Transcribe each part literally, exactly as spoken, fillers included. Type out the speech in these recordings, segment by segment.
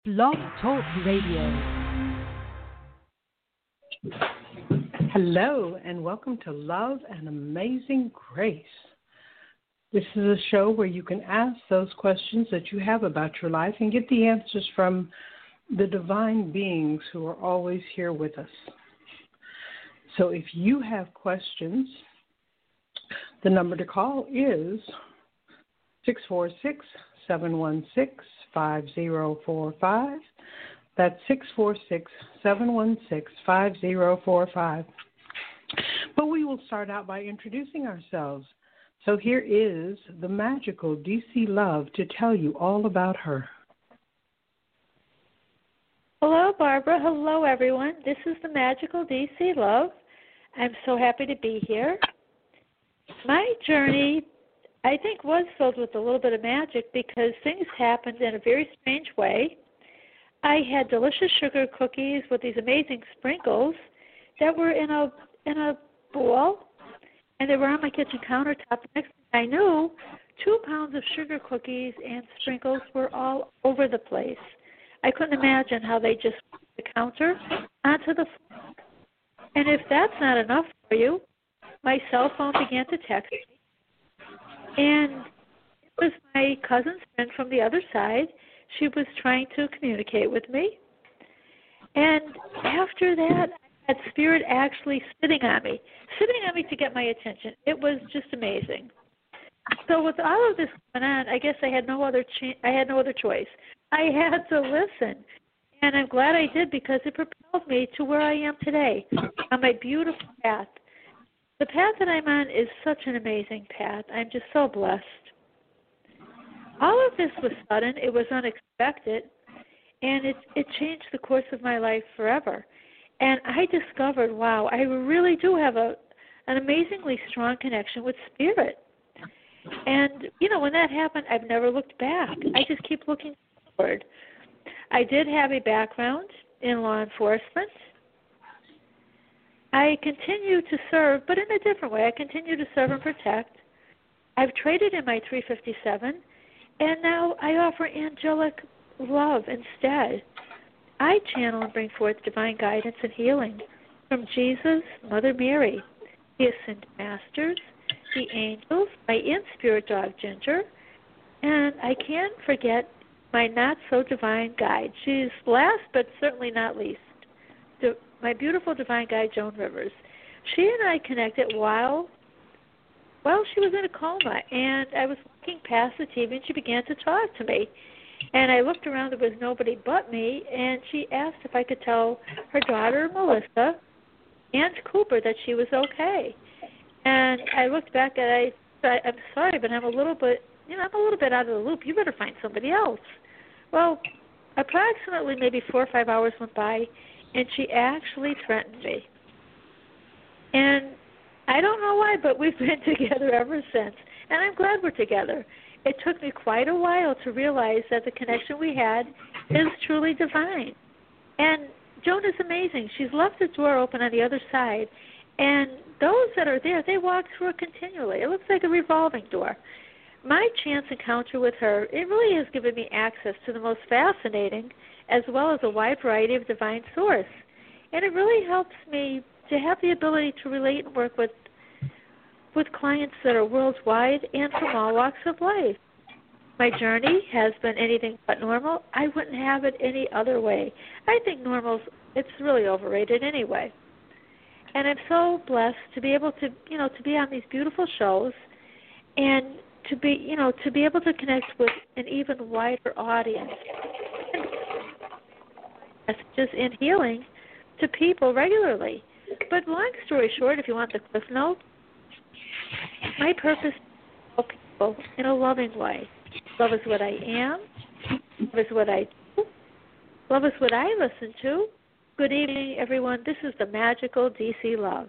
Blog Talk Radio. Hello, and welcome to Love and Amazing Grace. This is a show where you can ask those questions that you have about your life and get the answers from the divine beings who are always here with us. So if you have questions, the number to call is six four six, seven one six, five zero four five. That's six four six, seven one six, five zero four five. But we will start out by introducing ourselves. So here is the magical D C Love to tell you all about her. Hello, Barbara. Hello, everyone. This is the magical D C Love. I'm so happy to be here. My journey, I think, was filled with a little bit of magic because things happened in a very strange way. I had delicious sugar cookies with these amazing sprinkles that were in a in a bowl, and they were on my kitchen countertop. Next thing I knew, two pounds of sugar cookies and sprinkles were all over the place. I couldn't imagine how they just put the counter onto the floor. And if that's not enough for you, my cell phone began to text me. And it was my cousin's friend from the other side. She was trying to communicate with me. And after that, I had Spirit actually sitting on me, sitting on me to get my attention. It was just amazing. So with all of this going on, I guess I had no other ch- I had no other choice. I had to listen. And I'm glad I did because it propelled me to where I am today on my beautiful path. The path that I'm on is such an amazing path. I'm just so blessed. All of this was sudden. It was unexpected. And it, it changed the course of my life forever. And I discovered, wow, I really do have a an amazingly strong connection with Spirit. And, you know, when that happened, I've never looked back. I just keep looking forward. I did have a background in law enforcement. I continue to serve, but in a different way. I continue to serve and protect. I've traded in my three fifty-seven, and now I offer angelic love instead. I channel and bring forth divine guidance and healing from Jesus, Mother Mary, the Ascended Masters, the angels, my in-spirit dog Ginger, and I can't forget my not-so-divine guide. She's last but certainly not least. The, my beautiful divine guide, Joan Rivers. She and I connected while, while she was in a coma, and I was walking past the T V, and she began to talk to me. And I looked around, there was nobody but me, and she asked if I could tell her daughter, Melissa, and Cooper that she was okay. And I looked back, and I said, I'm sorry, but I'm a little bit, you know, I'm a little bit out of the loop. You better find somebody else. Well, approximately maybe four or five hours went by, and she actually threatened me. And I don't know why, but we've been together ever since. And I'm glad we're together. It took me quite a while to realize that the connection we had is truly divine. And Joan is amazing. She's left the door open on the other side. And those that are there, they walk through it continually. It looks like a revolving door. My chance encounter with her, it really has given me access to the most fascinating as well as a wide variety of divine source. And it really helps me to have the ability to relate and work with with clients that are worldwide and from all walks of life. My journey has been anything but normal. I wouldn't have it any other way. I think normal's, it's really overrated anyway. And I'm so blessed to be able to, you know, to be on these beautiful shows and to be, you know, to be able to connect with an even wider audience. Messages and healing to people regularly. But long story short, if you want the cliff note, my purpose is to help people in a loving way. Love is what I am. Love is what I do. Love is what I listen to. Good evening, everyone. This is the magical D C Love.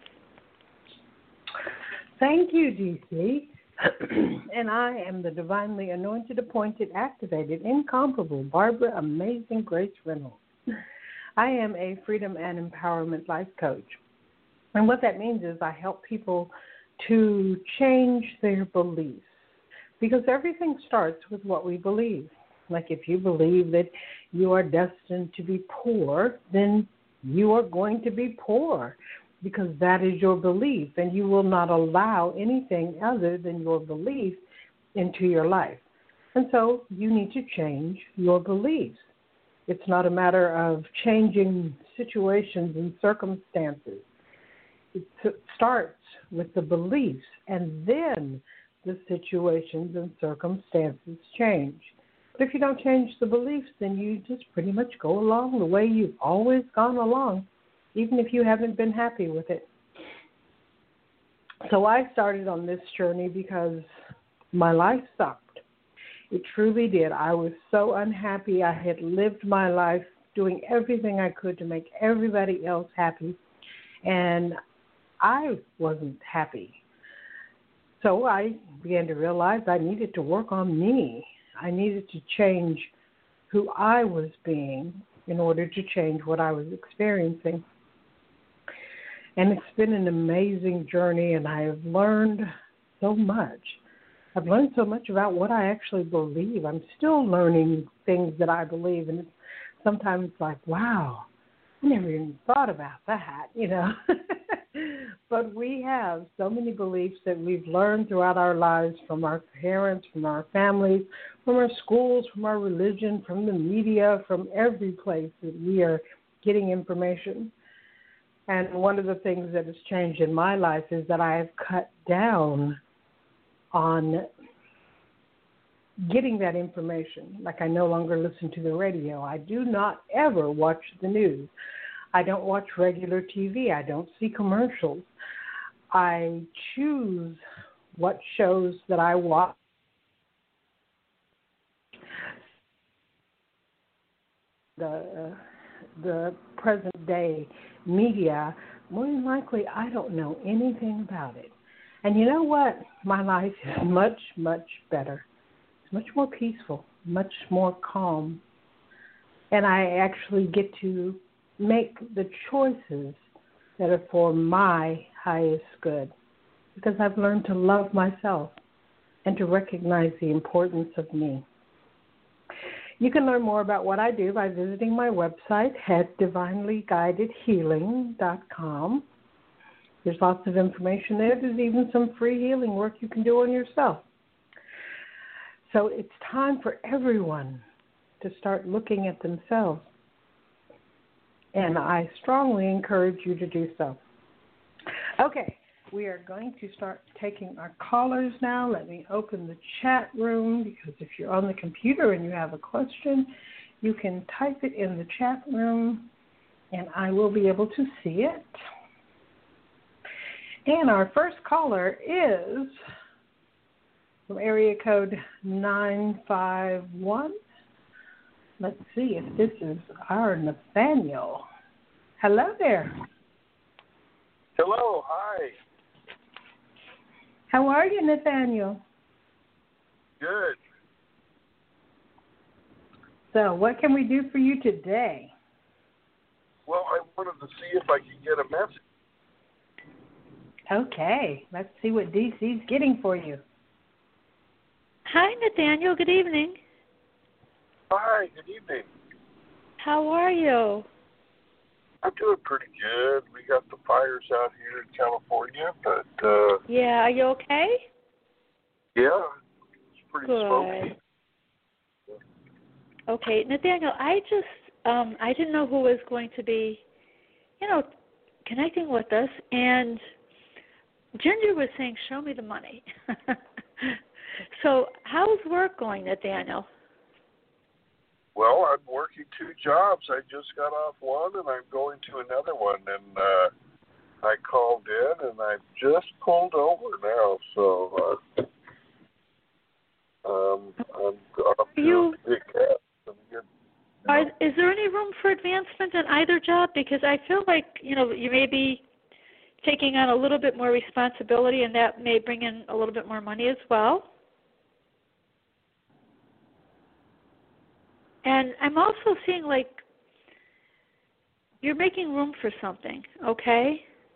Thank you, D C. And I am the divinely anointed, appointed, activated, incomparable Barbara Amazing Grace Reynolds. I am a freedom and empowerment life coach. And what that means is I help people to change their beliefs because everything starts with what we believe. Like if you believe that you are destined to be poor, then you are going to be poor because that is your belief, and you will not allow anything other than your belief into your life. And so you need to change your beliefs. It's not a matter of changing situations and circumstances. It starts with the beliefs, and then the situations and circumstances change. But if you don't change the beliefs, then you just pretty much go along the way you've always gone along, even if you haven't been happy with it. So I started on this journey because my life sucked. It truly did. I was so unhappy. I had lived my life doing everything I could to make everybody else happy, and I wasn't happy. So I began to realize I needed to work on me. I needed to change who I was being in order to change what I was experiencing. And it's been an amazing journey, and I have learned so much. I've learned so much about what I actually believe. I'm still learning things that I believe, and it's sometimes it's like, wow, I never even thought about that, you know. But we have so many beliefs that we've learned throughout our lives from our parents, from our families, from our schools, from our religion, from the media, from every place that we are getting information. And one of the things that has changed in my life is that I have cut down on getting that information. Like I no longer listen to the radio. I do not ever watch the news. I don't watch regular T V. I don't see commercials. I choose what shows that I watch. The uh, the present day media, more than likely, I don't know anything about it. And you know what? My life is much, much better. It's much more peaceful, much more calm. And I actually get to make the choices that are for my highest good, because I've learned to love myself and to recognize the importance of me. You can learn more about what I do by visiting my website at divinely guided healing dot com. There's lots of information there. There's even some free healing work you can do on yourself. So it's time for everyone to start looking at themselves. And I strongly encourage you to do so. Okay, we are going to start taking our callers now. Let me open the chat room, because if you're on the computer and you have a question, you can type it in the chat room, and I will be able to see it. And our first caller is from area code nine five one. Let's see if this is our Nathaniel. Hello there. Hello, hi. How are you, Nathaniel? Good. So what can we do for you today? Well, I wanted to see if I could get a message. Okay, let's see what D C's getting for you. Hi, Nathaniel. Good evening. Hi, good evening. How are you? I'm doing pretty good. We got the fires out here in California, but uh Yeah, are you okay? yeah, it's pretty Good. smoky. Okay, Nathaniel, I just um I didn't know who was going to be, you know, connecting with us, and Ginger was saying, show me the money. So how's work going, Nathaniel? Well, I'm working two jobs. I just got off one, and I'm going to another one. And uh, I called in, and I've just pulled over now. So uh, um, I'm off to you, a big cab. I'm good. Are, is there any room for advancement in either job? Because I feel like, you know, you may be taking on a little bit more responsibility, and that may bring in a little bit more money as well. And I'm also seeing, like, you're making room for something, okay?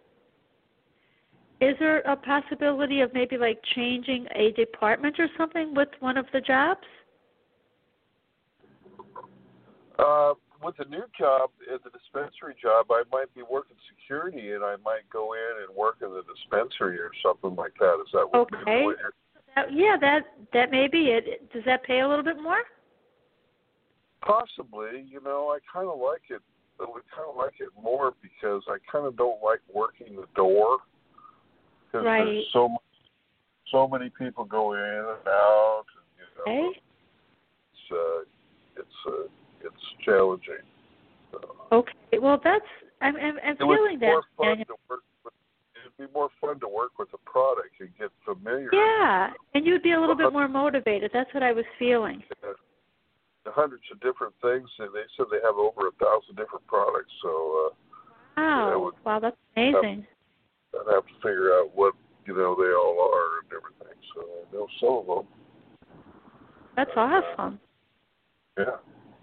Is there a possibility of maybe, like, changing a department or something with one of the jobs? Uh, with the new job, at the dispensary job, I might be working security, and I might go in and work in the dispensary or something like that. Is that what, Okay. what you're... That, yeah, that that may be it. Does that pay a little bit more? Possibly. You know, I kind of like it. I would kind of like it more because I kind of don't like working the door. Because Right. there's so much, so many people go in and out. And, you know, Okay. It's uh, it's uh, it's challenging. So, okay. Well, that's I'm I'm, I'm it would feeling be that. more fun Daniel. to work with, it'd be more fun to work with the product and get familiar. Yeah, and you'd be a little bit more motivated. That's what I was feeling. Yeah. The hundreds of different things, and they said they have over a thousand different products. So, uh, Wow. yeah, would, wow, that's amazing. I'd have to figure out what you know they all are and everything. So I know some of them. That's and, awesome. Uh, yeah.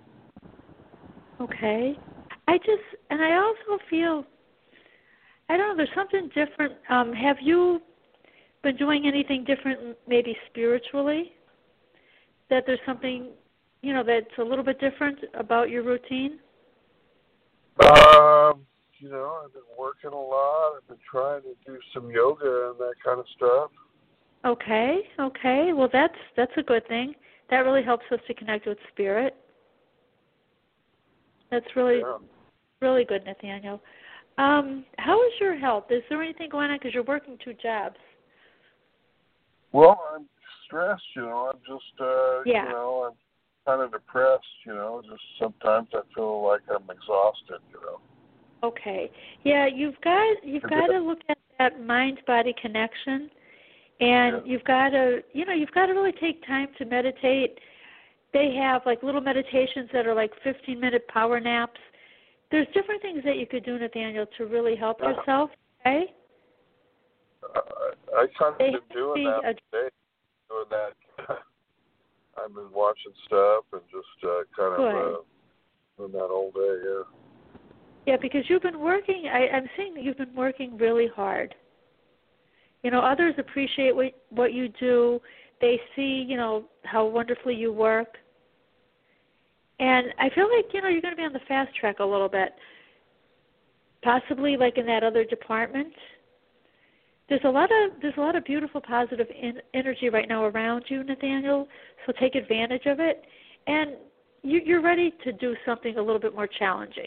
Okay. I just, and I also feel, I don't know, there's something different. Um, have you been doing anything different, maybe spiritually? That there's something, you know, that's a little bit different about your routine? Um, you know, I've been working a lot. I've been trying to do some yoga and that kind of stuff. Okay, okay. Well, that's that's a good thing. That really helps us to connect with spirit. That's really, Yeah. really good, Nathaniel. Um, how is your health? Is there anything going on? Because you're working two jobs. Well, I'm stressed, you know. I'm just, uh, Yeah. you know, I'm kind of depressed, you know. Just sometimes I feel like I'm exhausted, you know. Okay. Yeah, you've got you've got to look at that mind-body connection, and Yeah. you've got to, you know, you've got to really take time to meditate. They have like little meditations that are like fifteen-minute power naps. There's different things that you could do, Nathaniel, to really help yourself. Okay. Uh, I kind of They been doing have that to today, doing that. I've been watching stuff and just uh, kind Good. of uh, doing that all day. Yeah. Yeah, because you've been working. I, I'm seeing that you've been working really hard. You know, others appreciate what what you do. They see, you know, how wonderfully you work. And I feel like, you know, you're going to be on the fast track a little bit. Possibly like in that other department. There's a lot of there's a lot of beautiful positive in, energy right now around you, Nathaniel. So take advantage of it. And you, you're ready to do something a little bit more challenging.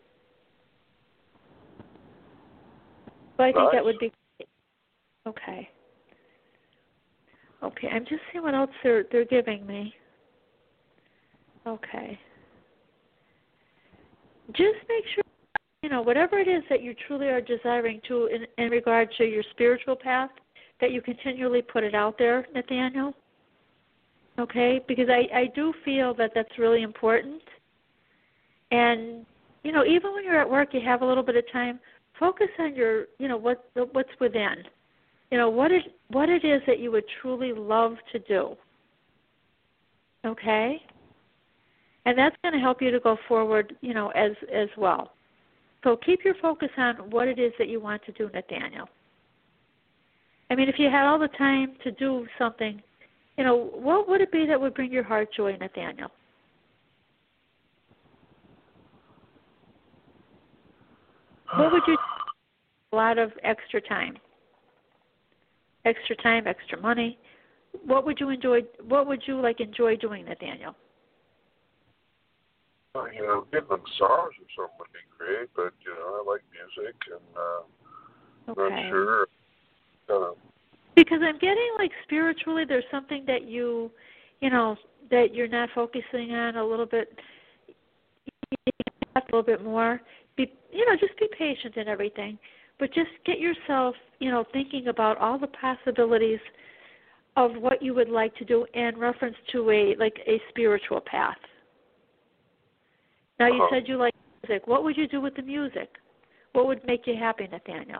So I think Nice. that would be okay. Okay, I'm just seeing what else they're they're giving me. Okay. Just make sure, you know, whatever it is that you truly are desiring to in, in regard to your spiritual path, that you continually put it out there, Nathaniel. Okay? Because I, I do feel that that's really important. And, you know, even when you're at work, you have a little bit of time, focus on your, you know, what what's within. You know, what it, what it is that you would truly love to do. Okay? And that's going to help you to go forward, you know, as as well. So keep your focus on what it is that you want to do, Nathaniel. I mean, if you had all the time to do something, you know, what would it be that would bring your heart joy, Nathaniel? What would you do? A lot of extra time. Extra time, extra money. What would you enjoy? What would you like enjoy doing, Nathaniel? You know, getting a massage or something would be great, but, you know, I like music and uh, Okay. I'm sure. Uh, because I'm getting like spiritually there's something that you, you know, that you're not focusing on a little bit, a little bit more. Be, you know, just be patient and everything, but just get yourself, you know, thinking about all the possibilities of what you would like to do in reference to a, like a spiritual path. Now, you uh-huh. said you like music. What would you do with the music? What would make you happy, Nathaniel?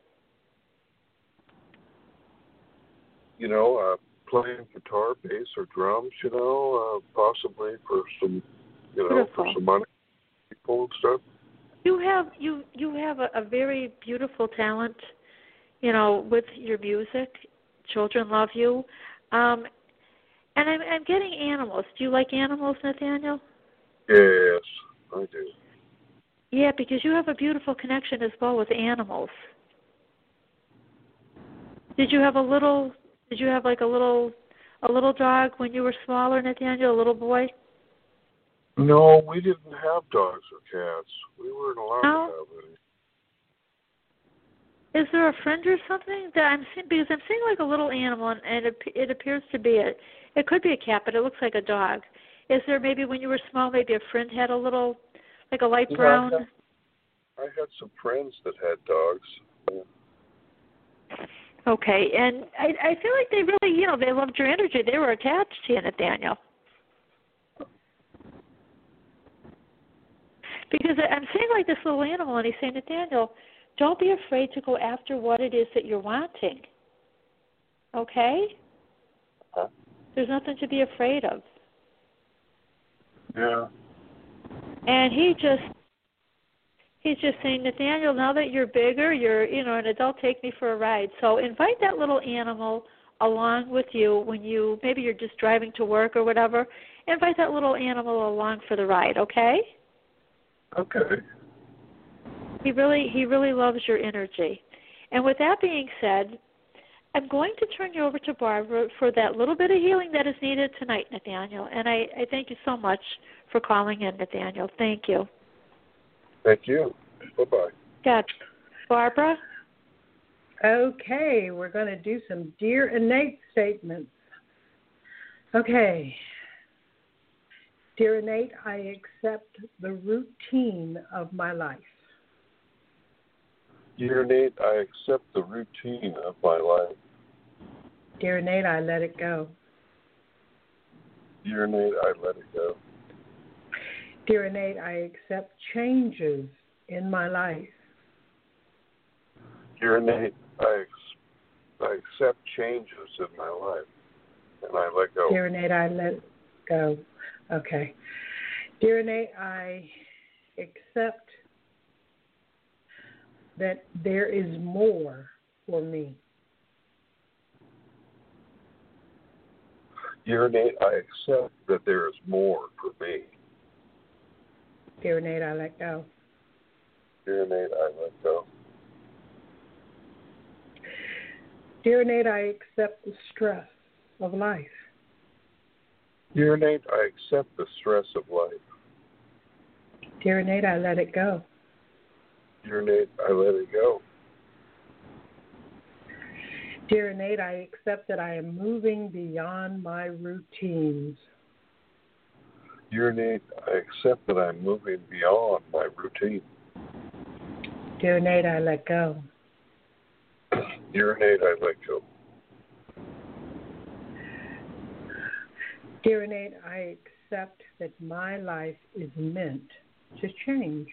You know, uh, playing guitar, bass, or drums, you know, uh, possibly for some, you know, Beautiful. for some money, people and stuff. You have you you have a, a very beautiful talent, you know, with your music. Children love you. Um, and I'm, I'm getting animals. Do you like animals, Nathaniel? Yes, I do. Yeah, because you have a beautiful connection as well with animals. Did you have a little? Did you have like a little, a little dog when you were smaller, Nathaniel? A little boy? No, we didn't have dogs or cats. We weren't allowed No. to have any. Is there a friend or something that I'm seeing? Because I'm seeing like a little animal, and and it, it appears to be a. It could be a cat, but it looks like a dog. Is there maybe when you were small, maybe a friend had a little, like a light Yeah, brown? I had, I had some friends that had dogs. Okay, and I I feel like they really, you know, they loved your energy. They were attached to you, Nathaniel. Because I'm seeing like this little animal, and he's saying, Nathaniel, don't be afraid to go after what it is that you're wanting. Okay? Huh? There's nothing to be afraid of. Yeah. And he just, he's just saying, Nathaniel, now that you're bigger, you're, you know, an adult, take me for a ride. So invite that little animal along with you when you, maybe you're just driving to work or whatever. Invite that little animal along for the ride, okay? Okay. He really, he really loves your energy. And with that being said, I'm going to turn you over to Barbara for that little bit of healing that is needed tonight, Nathaniel. And I, I thank you so much for calling in, Nathaniel. Thank you. Thank you. Bye-bye. Yeah. Barbara? Okay, we're going to do some Dear Innate statements. Okay. Dear Innate, I accept the routine of my life. Dear Nate, I accept the routine of my life. Dear Innate, I let it go. Dear Nate, I let it go. Dear Innate, I accept changes in my life. Dear Nate, I, ex- I accept changes in my life, and I let go. Dear Innate, I let go. Okay. Dear Innate, I accept that there is more for me. Dear Nate, I accept that there is more for me. Dear Innate, I let go. Dear Nate, I let go. Dear Innate, I accept the stress of life. Dear Nate, I accept the stress of life. Dear Innate, I let it go. Dear Nate, I let it go. Dear Innate, I accept that I am moving beyond my routines. Dear Nate, I accept that I'm moving beyond my routine. Dear Innate, I let go. Dear Nate, I let go. Dear Innate, I accept that my life is meant to change.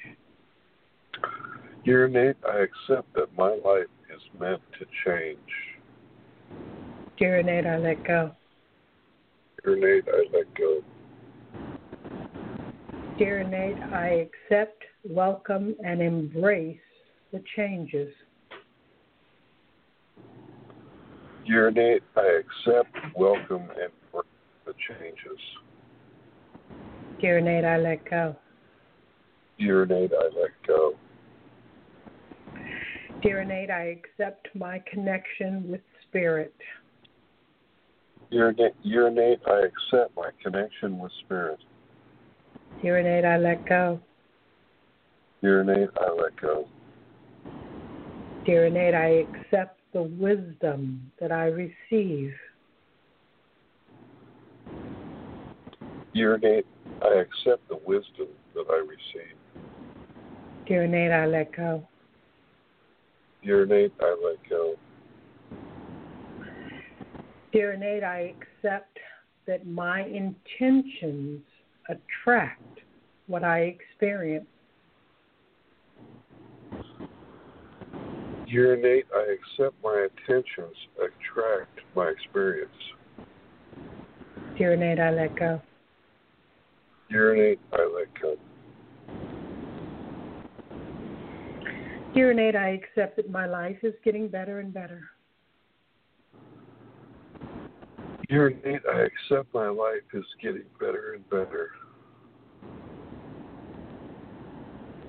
Dear Nate, I accept that my life is meant to change. Dear Innate, I let go. Dear Nate, I let go. Dear Innate, I accept, welcome, and embrace the changes. Dear Nate, I accept, welcome, and embrace the changes. Dear Innate, I let go. Dear Nate, I let go. Dear Innate, I accept my connection with Spirit. Dear Nate, Dear Nate, I accept my connection with Spirit. Dear Innate, I let go. Dear Nate, I let go. Dear Innate, I accept the wisdom that I receive. Dear Nate, I accept the wisdom that I receive. Dear Innate, I let go. Dear Nate, I let go. Dear Innate, I accept that my intentions attract what I experience. Dear Nate, I accept my intentions attract my experience. Dear Innate, I let go. Dear Nate, I let go. Dear Innate, I accept that my life is getting better and better. Dear Nate, I accept my life is getting better and better.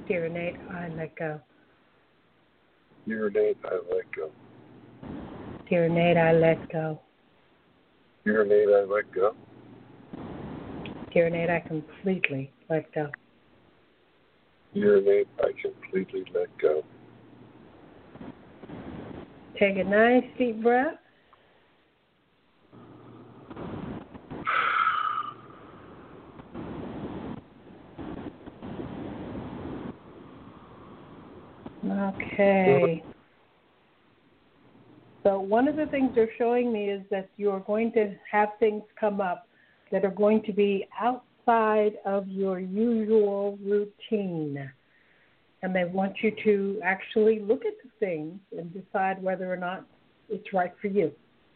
Urinate, I let go. Urinate, I let go. Urinate, I let go. Urinate, I let go. Urinate, I completely let go. Urinate, I completely let go. Take a nice deep breath. Okay. So one of the things they're showing me is that you're going to have things come up that are going to be outside of your usual routine. And they want you to actually look at the things and decide whether or not it's right for you.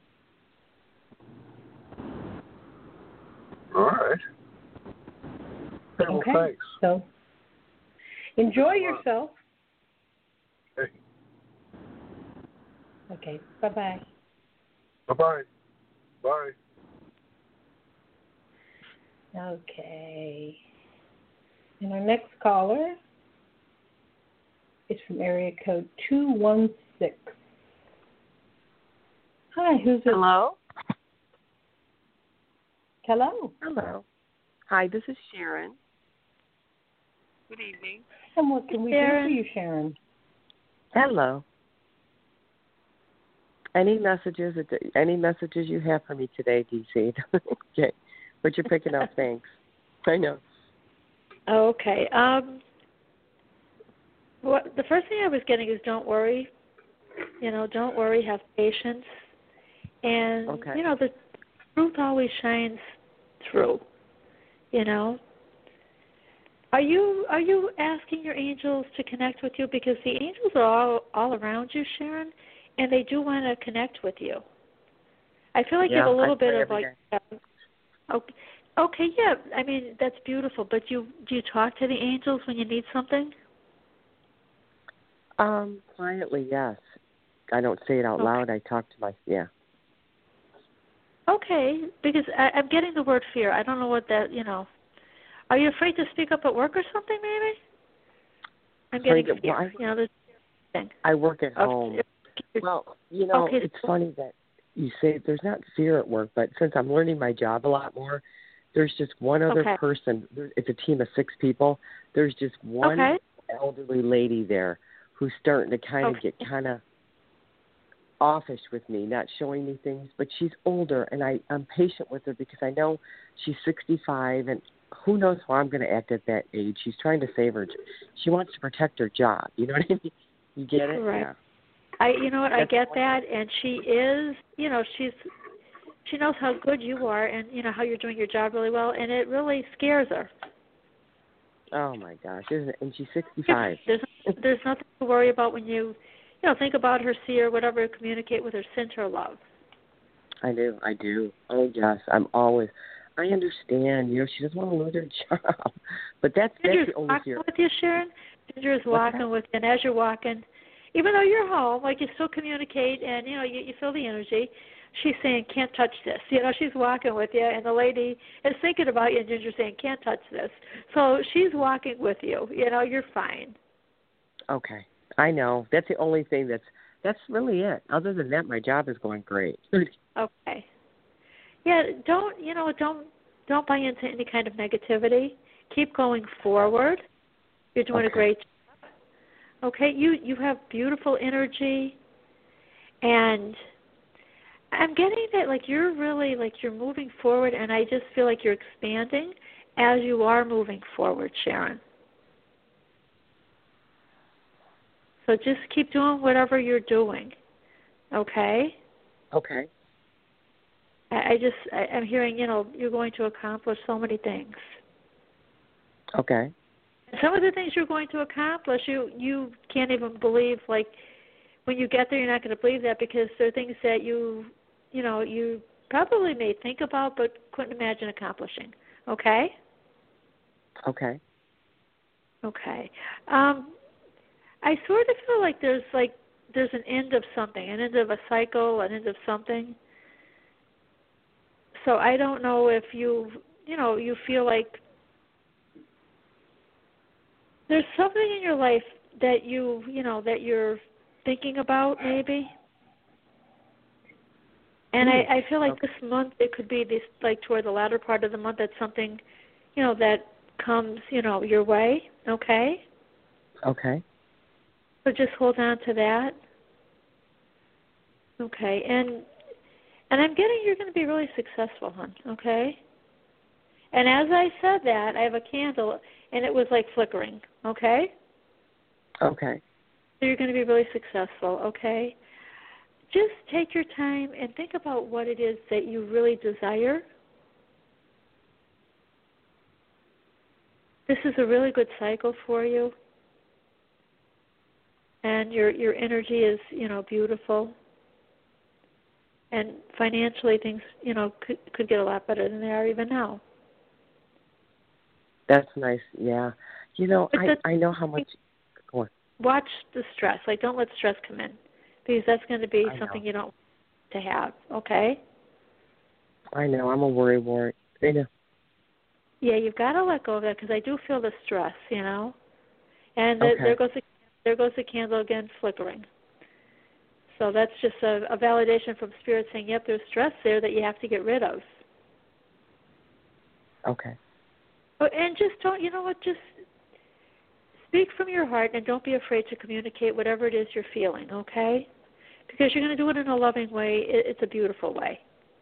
All right. Hey, well, Okay. thanks. So enjoy yourself. Hey. Okay. Bye-bye. Bye-bye. Bye. Okay. And our next caller is from area code two one six. Hi, who's it? Hello? Hello. Hello. Hi, this is Sharon. Good evening. And what can we Sharon. do for you, Sharon? Hello. Any messages? Any messages you have for me today, D C? Okay, but you're picking up. Thanks. I know. Okay. Um, what the first thing I was getting is don't worry. You know, don't worry. Have patience, and Okay. you know the truth always shines through. You know. Are you are you asking your angels to connect with you, because the angels are all all around you, Sharon, and they do want to connect with you. I feel like yeah, you have a little I bit pray of every like. day. Uh, okay, okay, yeah. I mean that's beautiful. But you do you talk to the angels when you need something? Um, quietly, yes. I don't say it out Okay. loud. I talk to my yeah. Okay, because I, I'm getting the word fear. I don't know what that. You know, are you afraid to speak up at work or something? Maybe. I'm Afraid getting to- fear. well, I, you know, this thing. I work at Okay. home. Well, you know, Okay. it's funny that you say there's not fear at work, but since I'm learning my job a lot more, there's just one other Okay. person. It's a team of six people. There's just one Okay. elderly lady there who's starting to kind of Okay. get kind of offish with me, not showing me things, but she's older, and I, I'm patient with her because I know she's sixty-five, and who knows how I'm going to act at that age. She's trying to save her. She wants to protect her job. You know what I mean? You get it? Right. Yeah. I, you know what, I That's get that, and she is, you know, she's, she knows how good you are, and you know how you're doing your job really well, and it really scares her. Oh my gosh, isn't it? And she's sixty-five. There's, there's nothing to worry about when you, you know, think about her, see her, whatever, communicate with her, send her love. I do, I do. Oh yes, I'm always. I understand. You know, she doesn't want to lose her job, but that's Ginger's that's the only walking fear. with you, Sharon. Ginger is What's walking that? with you, and as you're walking, even though you're home, like you still communicate, and you know you, you feel the energy. She's saying, "Can't touch this." You know, she's walking with you, and the lady is thinking about you, and Ginger's saying, "Can't touch this." So she's walking with you. You know, you're fine. Okay, I know. That's the only thing that's that's really it. Other than that, my job is going great. Okay. Yeah, don't you know? Don't don't buy into any kind of negativity. Keep going forward. You're doing Okay. a great job. Okay, you you have beautiful energy, and I'm getting that like you're really like you're moving forward, and I just feel like you're expanding as you are moving forward, Sharon. So just keep doing whatever you're doing, okay? Okay. I, I just I, I'm hearing you know you're going to accomplish so many things. Okay. Some of the things you're going to accomplish, you you can't even believe. Like when you get there, you're not going to believe that because there are things that you, you know, you probably may think about but couldn't imagine accomplishing. Okay. Okay. Okay. Um, I sort of feel like there's like there's an end of something, an end of a cycle, an end of something. So I don't know if you, you know, you feel like there's something in your life that you, you know, that you're thinking about maybe. And I, I feel like okay. this month it could be this, like toward the latter part of the month, that's something, you know, that comes, you know, your way, okay? Okay. So just hold on to that. Okay, and and I'm getting you're going to be really successful, hon, okay? And as I said that, I have a candle, and it was like flickering, okay? Okay. So you're going to be really successful, okay? Just take your time and think about what it is that you really desire. This is a really good cycle for you. And your your energy is, you know, beautiful. And financially things, you know, could could get a lot better than they are even now. That's nice, yeah. You know, But I, I know how much... Go on. Watch the stress. Like, don't let stress come in. Because that's going to be I something know. you don't want to have, okay? I know, I'm a worry wart. I know. Yeah, you've got to let go of that because I do feel the stress, you know? And the, Okay. there goes the there goes the candle again flickering. So that's just a, a validation from Spirit saying, yep, there's stress there that you have to get rid of. Okay. Oh, and just don't, you know what, just speak from your heart and don't be afraid to communicate whatever it is you're feeling, okay? Because you're going to do it in a loving way. It, it's a beautiful way.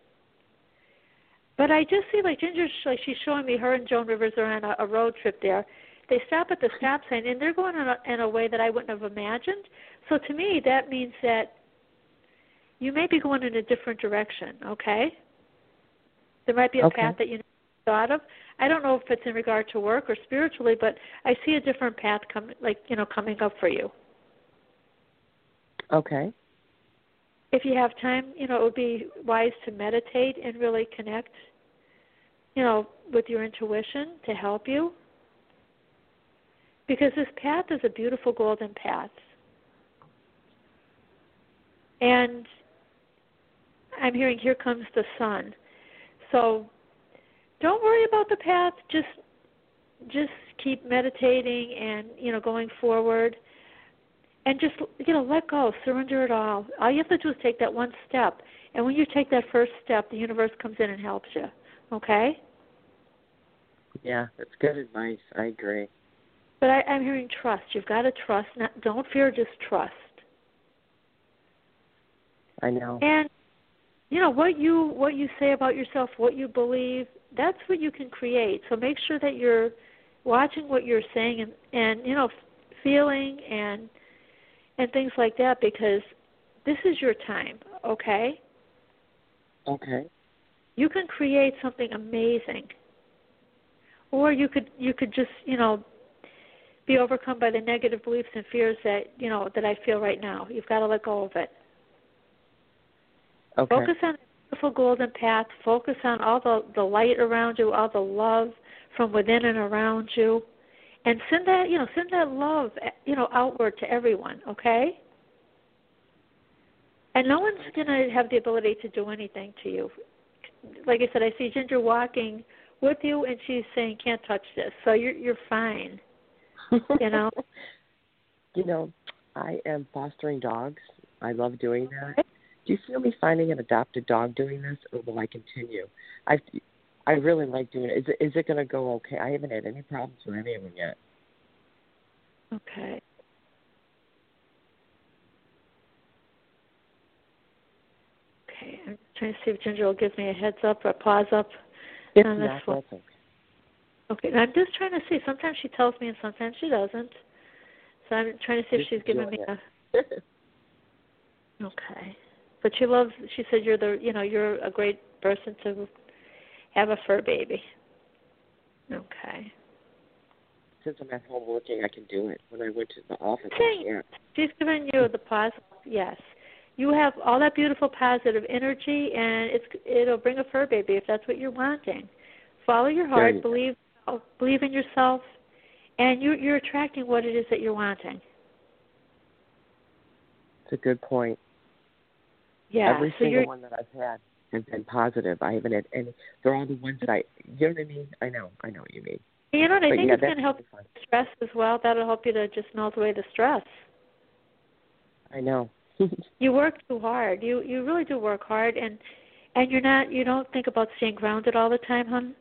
But I just see, like, Ginger, like she's showing me her and Joan Rivers are on a, a road trip there. They stop at the stop sign, and they're going in a, in a way that I wouldn't have imagined. So to me, that means that you may be going in a different direction, okay? There might be a okay. path that you never thought of. I don't know if it's in regard to work or spiritually, but I see a different path coming, like, you know, coming up for you. Okay. If you have time, you know, it would be wise to meditate and really connect, you know, with your intuition to help you. Because this path is a beautiful golden path. And I'm hearing, here comes the sun. So don't worry about the path. Just just keep meditating and, you know, going forward. And just, you know, let go. Surrender it all. All you have to do is take that one step. And when you take that first step, the universe comes in and helps you. Okay? Yeah, that's good advice. I agree. But I, I'm hearing trust. You've got to trust. Not, don't fear, just trust. I know. And, you know, what you what you say about yourself, what you believe, that's what you can create. So make sure that you're watching what you're saying and, and you know, feeling and and things like that, because this is your time, okay? Okay. You can create something amazing. Or you could you could just, you know, be overcome by the negative beliefs and fears that, you know, that I feel right now. You've got to let go of it. Okay. Focus on the beautiful golden path. Focus on all the, the light around you, all the love from within and around you. And send that, you know, send that love, you know, outward to everyone, okay? And no one's going to have the ability to do anything to you. Like I said, I see Ginger walking with you, and she's saying, can't touch this. So you're you're fine, you know? You know, I am fostering dogs. I love doing that. Do you feel me finding an adopted dog doing this, or will I continue? I I really like doing it. Is it, is it going to go okay? I haven't had any problems with any of them yet. Okay. Okay, I'm trying to see if Ginger will give me a heads up or a pause up If on this not, one. that's okay. Okay, and I'm just trying to see. Sometimes she tells me and sometimes she doesn't. So I'm trying to see if Just she's giving me enjoy a... Okay. But she loves, she said you're the, you know, you're a great person to have a fur baby. Okay. Since I'm at home working, I can do it. When I went to the office, I Okay. can't. She's giving you the positive, yes. You have all that beautiful positive energy, and it's it'll bring a fur baby if that's what you're wanting. Follow your heart, You believe believe in yourself, and you, you're attracting what it is that you're wanting. It's a good point. Yeah. Every so single you're, one that I've had has been positive. I haven't had any. They're all the ones that I, you know what I mean? I know. I know what you mean. You know what? I but think yeah, it's going to help fun. stress as well. That'll help you to just melt away the stress. I know. You work too hard. You you really do work hard, and and you're not. You don't think about staying grounded all the time, hon.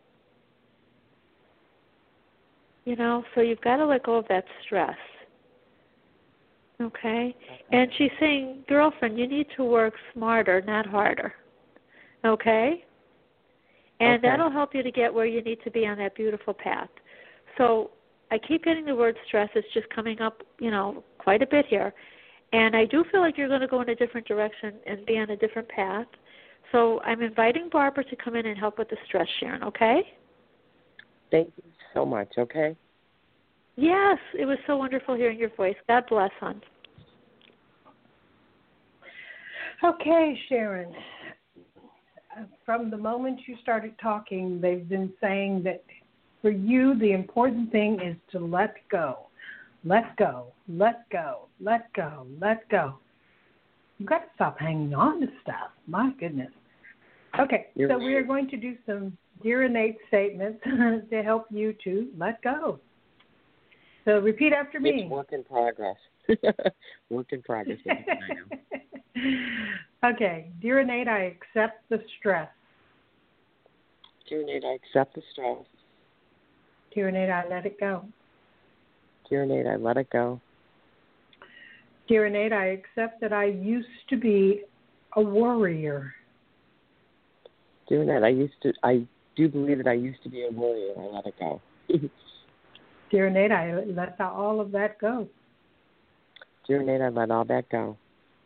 You know, so you've got to let go of that stress. Okay? And she's saying, girlfriend, you need to work smarter, not harder. Okay? And okay. that'll help you to get where you need to be on that beautiful path. So I keep getting the word stress. It's just coming up, you know, quite a bit here. And I do feel like you're going to go in a different direction and be on a different path. So I'm inviting Barbara to come in and help with the stress, Sharon, okay? Thank you so much, okay? Yes, it was so wonderful hearing your voice. God bless, hon. Okay, Sharon. From the moment you started talking, they've been saying that for you, the important thing is to let go. Let go, let go, let go, let go. You've got to stop hanging on to stuff. My goodness. Okay, You're so right. we are going to do some Dear Innate statements to help you to let go. So repeat after me. It's work in progress. Work in progress. Okay, Dear Innate, I accept the stress. Dear Innate, I accept the stress. Dear Innate, I let it go. Dear Innate, I let it go. Dear Innate, I accept that I used to be a warrior. Dear Innate, I used to. I do believe that I used to be a warrior. I let it go. Dear Innate, I let all of that go. Dear Innate, I let all that go.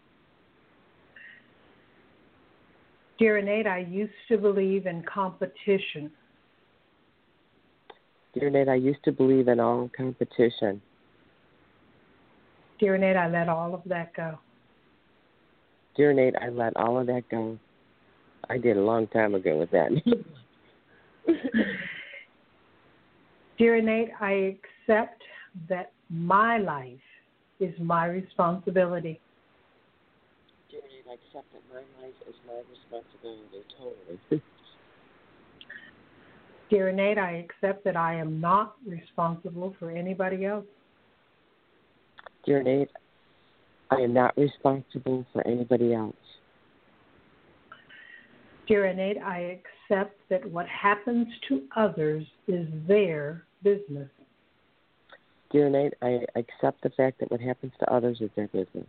Dear Innate, I used to believe in competition. Dear Innate, I used to believe in all competition. Dear Innate, I let all of that go. Dear Innate, I let all of that go. I did a long time ago with that. Dear Innate, I accept that my life is my responsibility. Dear Innate, I accept that my life is my responsibility, totally. Dear Innate, I accept that I am not responsible for anybody else. Dear Innate, I am not responsible for anybody else. Dear Innate, I accept that what happens to others is their business. Dear Innate, I accept the fact that what happens to others is their business.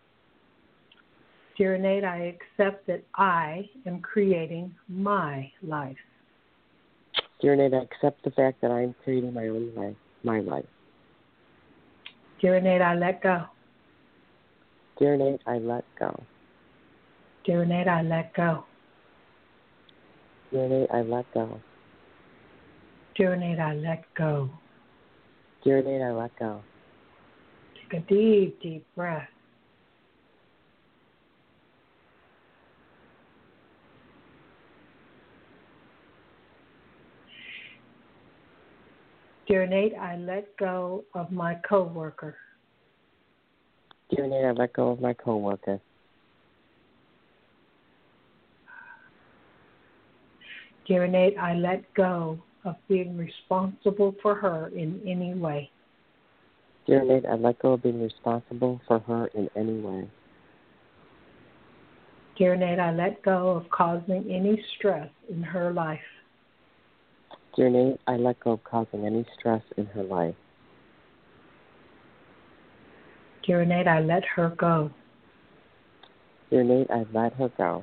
Dear Innate, I accept that I am creating my life. Dear Innate, I accept the fact that I am creating my own life, my life. Dear Innate, I let go. Dear Innate, I let go. Dear Innate, I let go. Dear Innate, I let go. Dear Innate, I let go. Dear Innate, I let go. Take a deep, deep breath. Dear Innate, I let go of my coworker. Dear Innate, I let go of my coworker. Dear Innate, I let go of being responsible for her in any way. Dear Innate, I let go of being responsible for her in any way. Dear Innate, I let go of causing any stress in her life. Dear Innate, I let go of causing any stress in her life. Dear Innate, I let her go. Dear Innate, I let her go.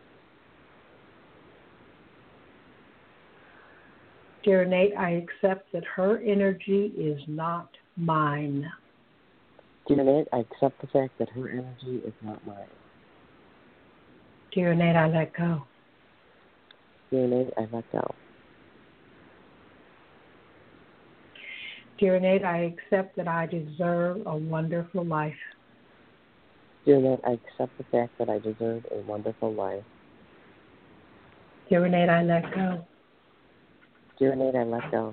Dear Innate, I accept that her energy is not mine. Dear Innate, I accept the fact that her energy is not mine. Dear Innate, I let go. Dear Innate, I let go. Dear Innate, I accept that I deserve a wonderful life. Dear Innate, I accept the fact that I deserve a wonderful life. Dear Innate, I let go. Dear Innate, I let go.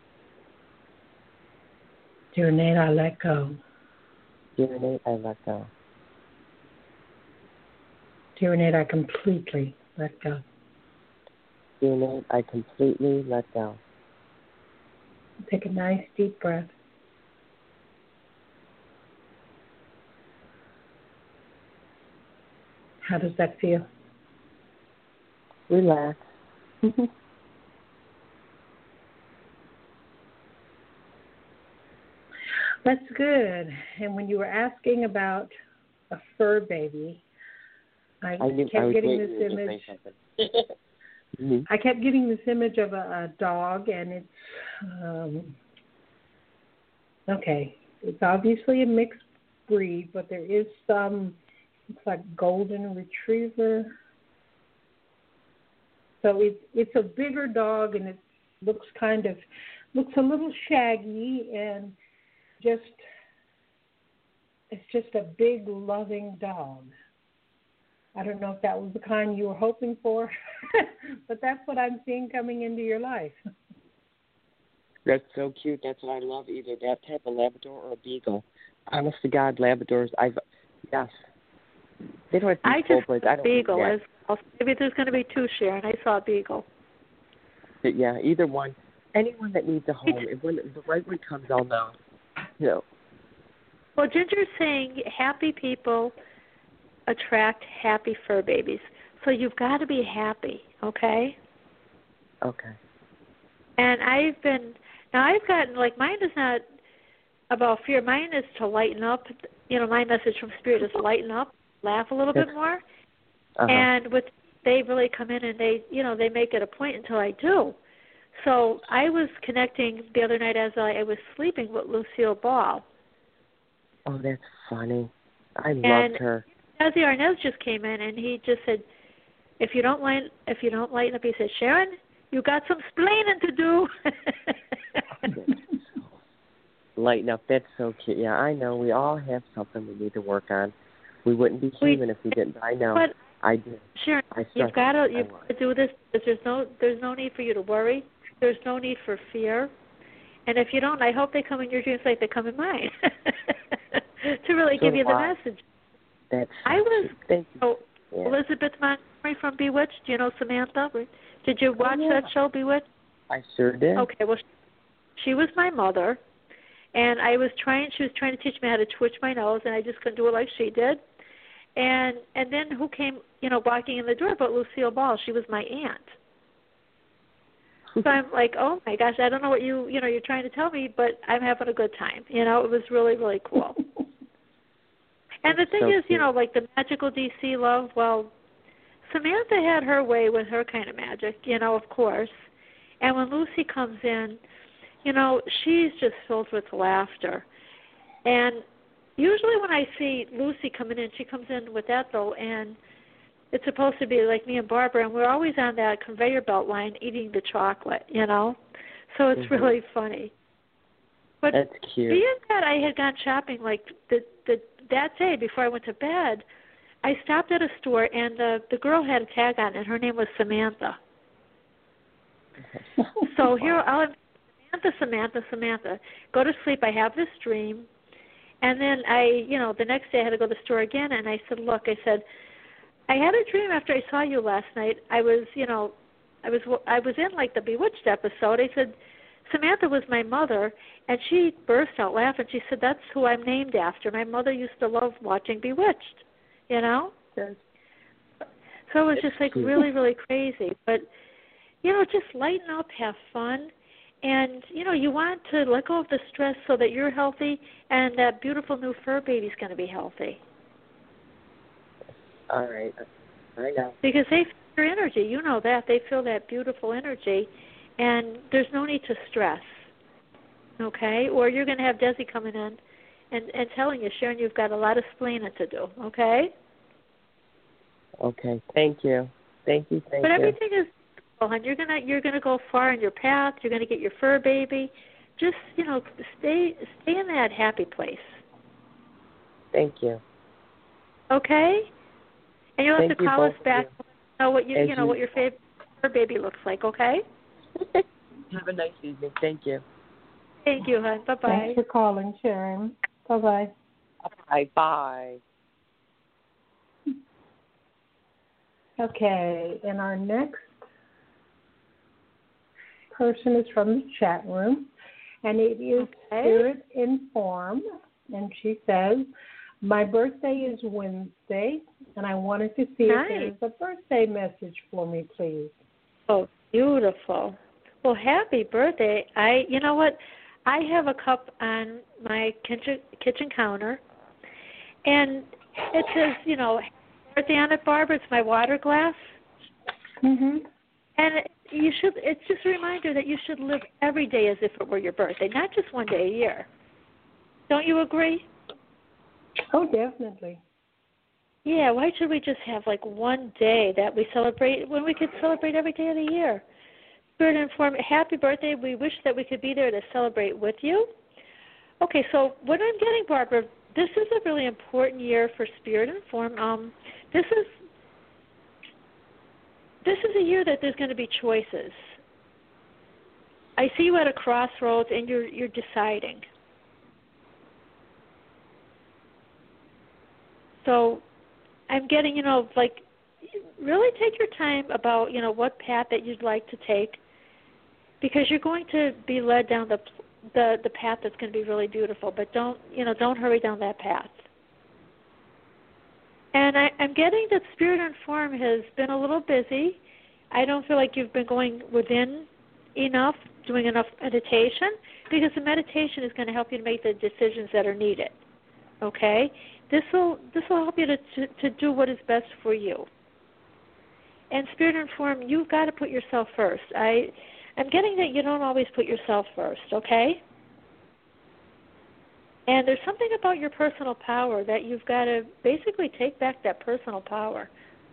Dear Innate, I let go. Dear Innate, I let go. Dear Innate, I completely let go. Dear Innate, I completely let go. Take a nice deep breath. How does that feel? Relax. That's good. And when you were asking about a fur baby, I, I knew, kept I getting this image. mm-hmm. I kept getting this image of a, a dog, and it's um, okay. It's obviously a mixed breed, but there is some. Looks like golden retriever. So it's it's a bigger dog, and it looks kind of looks a little shaggy, and just it's just a big loving dog. I don't know if that was the kind you were hoping for, but that's what I'm seeing coming into your life. That's so cute. That's what I love, either that type of Labrador or a Beagle. Honest to God, Labradors, I've, yes. They don't have to be I full just blades. I don't Beagle. need As well. Maybe there's going to be two, Sharon. I saw a Beagle. that. Yeah, either one. Anyone that needs a home, if when the right one comes, I'll know. You know. Well, Ginger's saying happy people attract happy fur babies. So you've got to be happy, okay? Okay. And I've been, now I've gotten, like, mine is not about fear. Mine is to lighten up. You know, my message from Spirit is lighten up, laugh a little bit more. Uh-huh. And with they really come in and they, you know, they make it a point until I do. So I was connecting the other night as I, I was sleeping with Lucille Ball. Oh, that's funny. I and loved her. Desi Arnaz just came in and he just said, if you don't lighten, if you don't lighten up, he said, Sharon, you got some splaining to do. Lighten up. That's so cute. Yeah, I know. We all have something we need to work on. We wouldn't be human we, if we didn't. I know. But I do. Sharon, I you've got to you've got to do this. There's no there's no need for you to worry. There's no need for fear. And if you don't, I hope they come in your dreams like they come in mine to really so give you the I. message. That's so I was cute. Thank you. oh, Yeah. Elizabeth Montgomery from Bewitched. Do you know Samantha? Did you watch oh, yeah. that show, Bewitched? I sure did. Okay, well, she was my mother, and I was trying. She was trying to teach me how to twitch my nose, and I just couldn't do it like she did. And and then who came, you know, walking in the door but Lucille Ball? She was my aunt. So I'm like, oh my gosh, I don't know what you, you know, you're trying to tell me, but I'm having a good time. You know, it was really, really cool. And the thing so is, cute. you know, like the magical D C love, well, Samantha had her way with her kind of magic, you know, of course. And when Lucy comes in, you know, she's just filled with laughter. And usually when I see Lucy coming in, she comes in with Ethel, and it's supposed to be like me and Barbara, and we're always on that conveyor belt line eating the chocolate, you know. So it's mm-hmm. really funny. But that's cute. being that I had gone shopping like the the that day before I went to bed, I stopped at a store, and the the girl had a tag on, and her name was Samantha. So here I'll have Samantha, Samantha, Samantha. Go to sleep. I have this dream, and then I, you know, the next day I had to go to the store again, and I said, look, I said, I had a dream after I saw you last night. I was, you know, I was I was in like the Bewitched episode. I said, Samantha was my mother, and she burst out laughing. She said, that's who I'm named after. My mother used to love watching Bewitched, you know? Yes. So it was just like really, really crazy. But, you know, just lighten up, have fun. And, you know, you want to let go of the stress so that you're healthy and that beautiful new fur baby's going to be healthy. All right. I know. Because they feel your energy. You know that. They feel that beautiful energy. And there's no need to stress, okay? Or you're going to have Desi coming in and, and telling you, Sharon, you've got a lot of splaining to do, okay? Okay. Thank you. Thank you. Thank but you. everything is, and you're gonna you're gonna go far in your path. You're gonna get your fur baby. Just you know, stay stay in that happy place. Thank you. Okay. And you'll have Thank to you call us both back. you. Know what you As you know you, what your favorite fur baby looks like. Okay. Have a nice evening. Thank you. Thank you, hon. Bye bye. Thanks for calling, Sharon. Bye bye. Bye bye. Okay, and our next person is from the chat room, and it is okay. Spirit Inform. And she says, my birthday is Wednesday, and I wanted to see nice. if there's a birthday message for me, please. Oh, beautiful. Well, happy birthday. I, you know what? I have a cup on my kitchen, kitchen counter, and it says, you know, birthday on it, Barbara. It's my water glass. Mm-hmm. And it, you should. It's just a reminder that you should live every day as if it were your birthday, not just one day a year. Don't you agree? Oh, definitely. Yeah, why should we just have like one day that we celebrate when we could celebrate every day of the year? Spirit Inform, happy birthday. We wish that we could be there to celebrate with you. Okay, so what I'm getting, Barbara, this is a really important year for Spirit Inform. Um, this is this is a year that there's going to be choices. I see you at a crossroads and you're you're deciding. So I'm getting, you know, like really take your time about, you know, what path that you'd like to take, because you're going to be led down the the, the path that's going to be really beautiful. But don't, you know, don't hurry down that path. And I, I'm getting that Spirit Inform has been a little busy. I don't feel like you've been going within enough, doing enough meditation, because the meditation is going to help you to make the decisions that are needed. Okay? This will this will help you to, to, to do what is best for you. And Spirit Inform, you've got to put yourself first. I, I'm getting that you don't always put yourself first, okay? And there's something about your personal power that you've got to basically take back that personal power.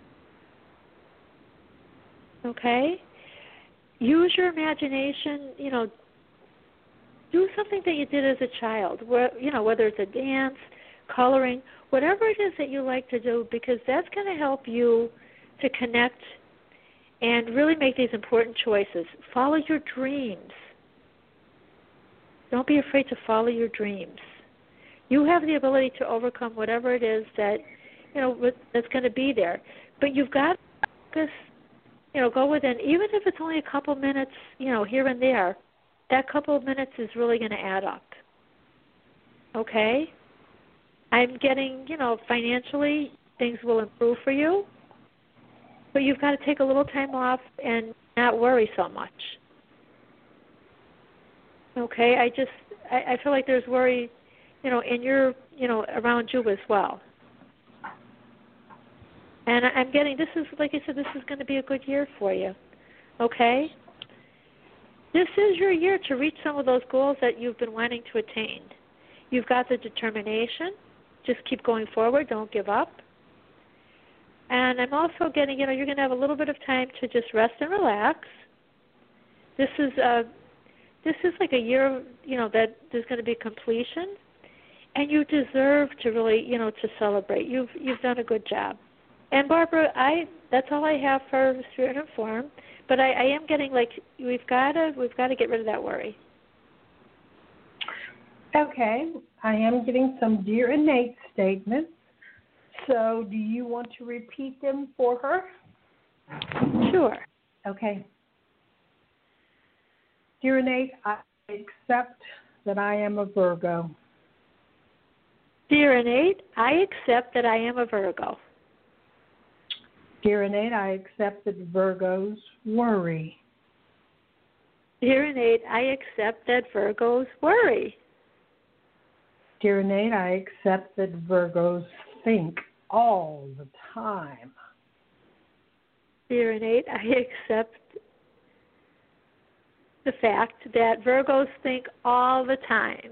Okay? Use your imagination, you know, do something that you did as a child, where, you know, whether it's a dance, coloring, whatever it is that you like to do, because that's going to help you to connect and really make these important choices. Follow your dreams. Don't be afraid to follow your dreams. You have the ability to overcome whatever it is that, you know, that's going to be there. But you've got to focus, you know, go within, even if it's only a couple minutes, you know, here and there, that couple of minutes is really going to add up. Okay? I'm getting, you know, financially things will improve for you, but you've got to take a little time off and not worry so much. Okay? I just, I, I feel like there's worry, you know, in your, you know, around you as well. And I'm getting, this is, like I said, this is going to be a good year for you. Okay? This is your year to reach some of those goals that you've been wanting to attain. You've got the determination. Just keep going forward. Don't give up. And I'm also getting, you know, you're going to have a little bit of time to just rest and relax. This is a, this is like a year, you know, that there's going to be completion, and you deserve to really, you know, to celebrate. You've you've done a good job. And Barbara, I that's all I have for Spirit Inform. But I, I am getting like we've got to we've got to get rid of that worry. Okay, I am getting some Dear Innate statements. So do you want to repeat them for her? Sure. Okay. Dear Innate, I accept that I am a Virgo. Dear Innate, I accept that I am a Virgo. Dear Innate, I accept that Virgos worry. Dear Innate, I accept that Virgos worry. Dear Innate, I accept that Virgos think all the time. Dear Innate, I accept the fact that Virgos think all the time.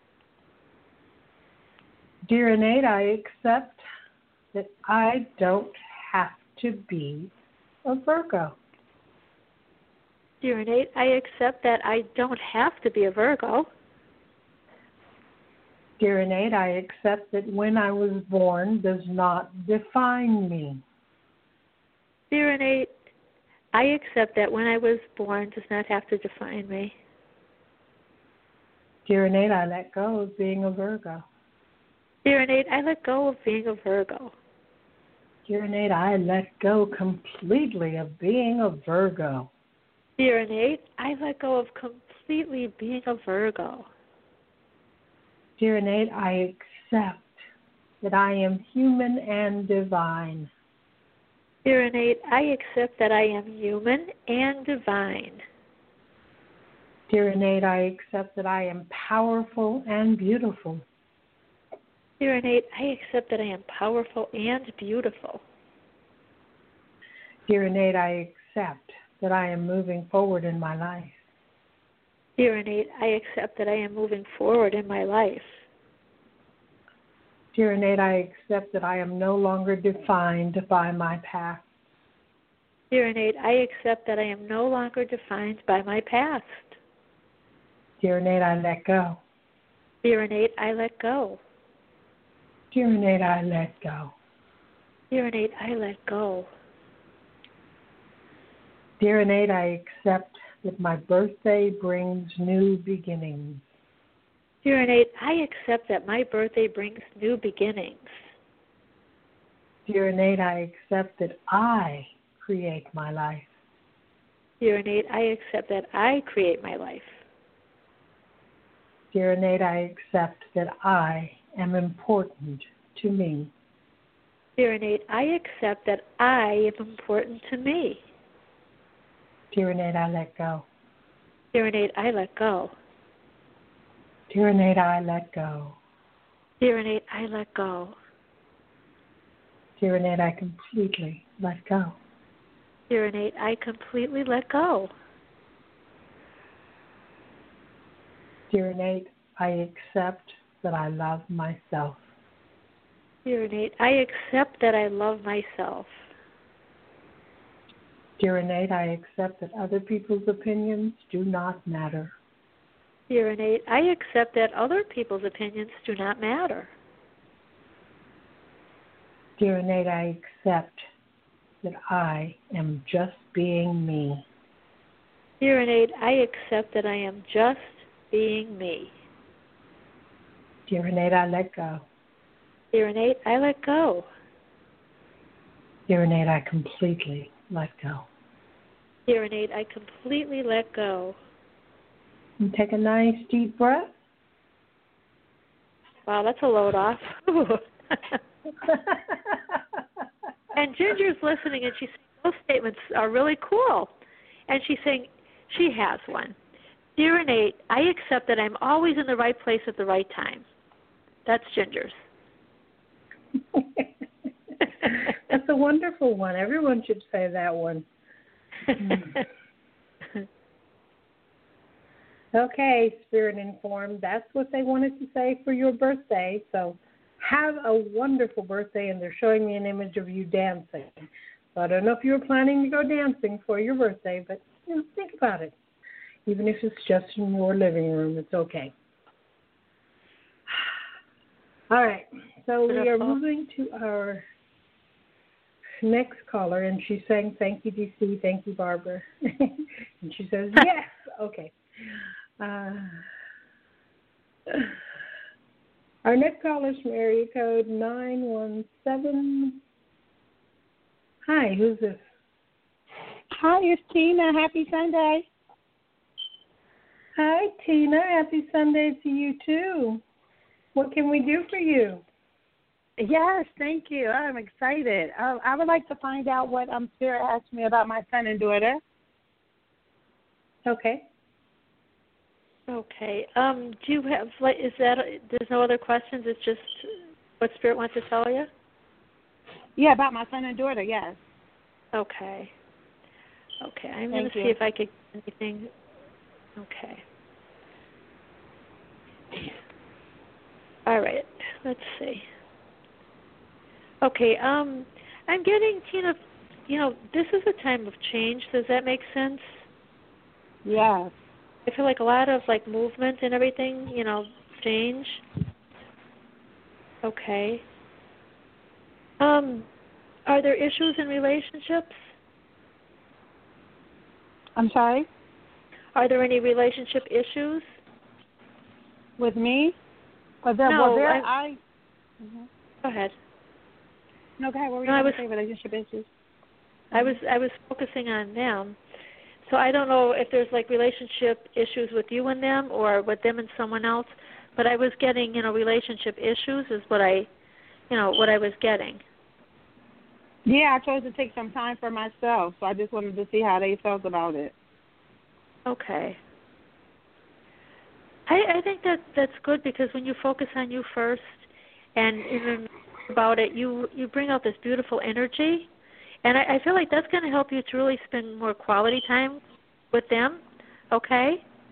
Dear Innate, I accept that I don't have to be a Virgo. Dear Innate, I accept that I don't have to be a Virgo. Dear Innate, I accept that when I was born does not define me. Dear Innate, I accept that when I was born does not have to define me. Dear Innate, I let go of being a Virgo. Dear Innate, I let go of being a Virgo. Dear Innate, I let go completely of being a Virgo. Dear Innate, I let go of completely being a Virgo. Dear Innate, I accept that I am human and divine. Dear Innate, I accept that I am human and divine. Dear Innate, I accept that I am powerful and beautiful. Dear Innate, I accept that I am powerful and beautiful. Dear Innate, I accept that I am moving forward in my life. Dear Innate, I accept that I am moving forward in my life. Dear Innate, I accept that I am no longer defined by my past. Dear Innate, I accept that I am no longer defined by my past. Dear Innate, I let go. Dear Innate, I let go. Dear Innate, I let go. Dear Innate, I let go. Dear Innate, I accept that my birthday brings new beginnings. Dear Innate, I accept that my birthday brings new beginnings. Dear Innate, I accept that I create my life. Dear Innate, I accept that I create my life. Dear Innate, I accept that I am important to me. Dear Innate, I accept that I am important to me. Dear Innate, I let go. Dear Innate, I let go. Dear Innate, I let go. Dear Innate, I let go. Dear Innate, I completely let go. Dear Innate, I completely let go. Dear Innate, I accept that I love myself. Dear Innate, I accept that I love myself. Dear Innate, I accept that other people's opinions do not matter. Dear Innate, I accept that other people's opinions do not matter. Dear Innate, I accept that I am just being me. Dear Innate, I accept that I am just being me. Dear Innate, I let go. Dear Innate, I let go. Dear Innate, I completely let go. Dear Innate, I completely let go. And take a nice deep breath. Wow, that's a load off. And Ginger's listening, and she's saying those statements are really cool. And she's saying she has one. Dear Innate, I accept that I'm always in the right place at the right time. That's Ginger's. That's a wonderful one. Everyone should say that one. Okay, Spirit Informed, that's what they wanted to say for your birthday. So have a wonderful birthday, and they're showing me an image of you dancing. So I don't know if you were planning to go dancing for your birthday, but you know, think about it. Even if it's just in your living room, it's okay. All right, so we are moving to our next caller, and she's saying, thank you, D C, thank you, Barbara. And she says, yes, okay. Uh, our next caller is from area code nine one seven. Hi, who's this? Hi, it's Tina. Happy Sunday. Hi, Tina. Happy Sunday to you, too. What can we do for you? Yes, thank you. I'm excited. I, I would like to find out what um, Spirit asked me about my son and daughter. Okay. Okay. Um, do you have, like, is that, there's no other questions? It's just what Spirit wants to tell you? Yeah, about my son and daughter, yes. Okay. Okay. I'm Thank going to you. see if I could get anything. Okay. All right. Let's see. Okay. Um, I'm getting, Tina, you know, this is a time of change. Does that make sense? Yes. I feel like a lot of, like, movement and everything, you know, change. Okay. Um, are there issues in relationships? I'm sorry? Are there any relationship issues? With me? Or there, No, well, there, I... I mm-hmm. Go ahead. No, go ahead. What were you no, going was, to say, relationship issues? I was I was focusing on them. So I don't know if there's like relationship issues with you and them or with them and someone else, but I was getting, you know, relationship issues is what I, you know, what I was getting. Yeah, I chose to take some time for myself, so I just wanted to see how they felt about it. Okay. I, I think that that's good because when you focus on you first and even about it, you, you bring out this beautiful energy. And I, I feel like that's going to help you to really spend more quality time with them, okay?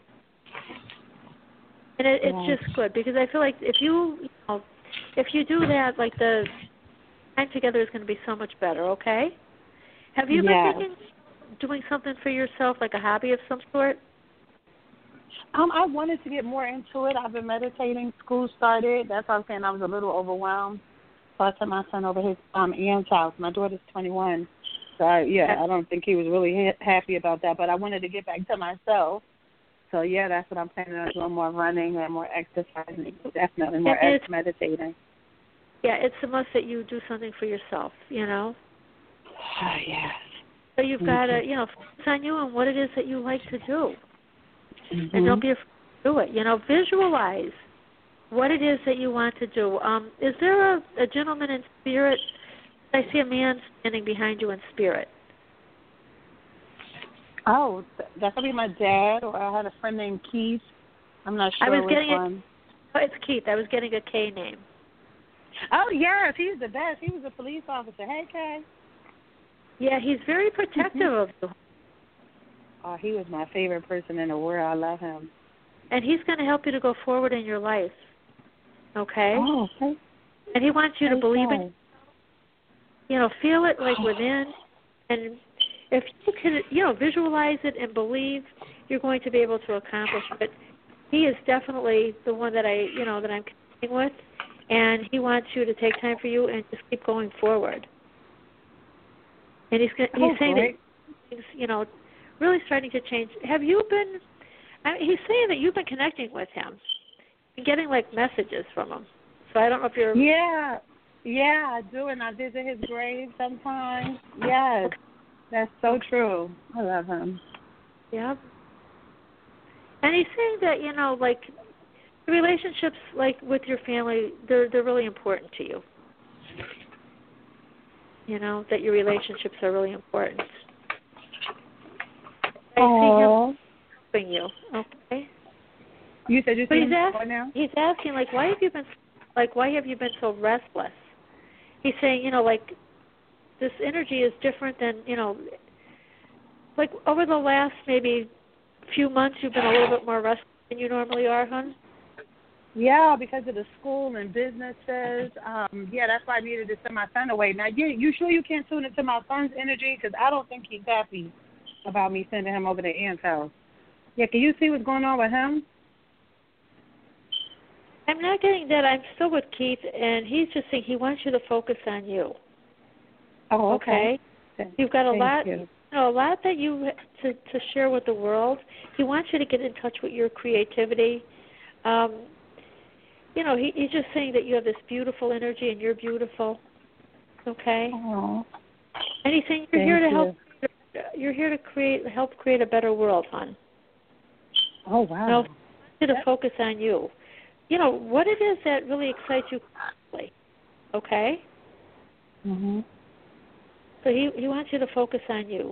And it, it's Yes. just good because I feel like if you, you know, if you do that, like the time together is going to be so much better, okay? Have you Yes. been thinking, doing something for yourself, like a hobby of some sort? Um, I wanted to get more into it. I've been meditating. School started. That's why I'm saying I was a little overwhelmed. So I sent my son over his um, aunt's house. My daughter's twenty-one. So, I, yeah, I don't think he was really ha- happy about that. But I wanted to get back to myself. So, yeah, that's what I'm planning on doing, more running and more exercising. Definitely more It, ex- meditating. Yeah, it's a must that you do something for yourself, you know? Oh, yes. So you've got to, you know, focus on you and what it is that you like to do. Mm-hmm. And don't be afraid to do it. You know, visualize what it is that you want to do. Um, is there a, a gentleman in spirit? I see a man standing behind you in spirit. Oh, that could be my dad, or I had a friend named Keith. I'm not sure I was which getting one. A, oh, it's Keith. I was getting a K name. Oh, yes, he's the best. He was a police officer. Hey, Kay. Yeah, he's very protective of you. Oh, he was my favorite person in the world. I love him. And he's going to help you to go forward in your life. Okay? Oh, okay. And he wants you to Okay. believe in, you know, feel it like within. And if you can, you know, visualize it and believe, you're going to be able to accomplish it. He is definitely the one that I, you know, that I'm connecting with. And he wants you to take time for you and just keep going forward. And he's he's Oh, saying great. that, you know, really starting to change. Have you been? I mean, he's saying that you've been connecting with him, and getting like messages from him. So I don't know if you're. Yeah, yeah, I do, and I visit his grave sometimes. Yes, that's so true. I love him. Yeah. And he's saying that, you know, like relationships, like with your family, they're they're really important to you. You know, that your relationships are really important. I Aww. see him helping you. Okay. You said you But see he's him asking, now? he's asking, like, why have you been, like, why have you been so restless? He's saying, you know, like, this energy is different than, you know, like over the last maybe few months, you've been a little bit more restless than you normally are, hon. Yeah, because of the school and businesses. Um, yeah, that's why I needed to send my son away. Now, you you sure you can't tune into my son's energy? Because I don't think he's happy about me sending him over to Aunt's house. Yeah, can you see what's going on with him? I'm not getting that. I'm still with Keith, and he's just saying he wants you to focus on you. Oh, okay. Okay? You've got a Thank lot, you. you know, a lot that you to to share with the world. He wants you to get in touch with your creativity. Um, you know, he, he's just saying that you have this beautiful energy, and you're beautiful. Okay? Oh, And he's saying you're thank here to you. help. You're here to create, help create a better world, hon. Oh, wow. You know, to focus on you. You know, what it is that really excites you, okay? Mm-hmm. So he, he wants you to focus on you.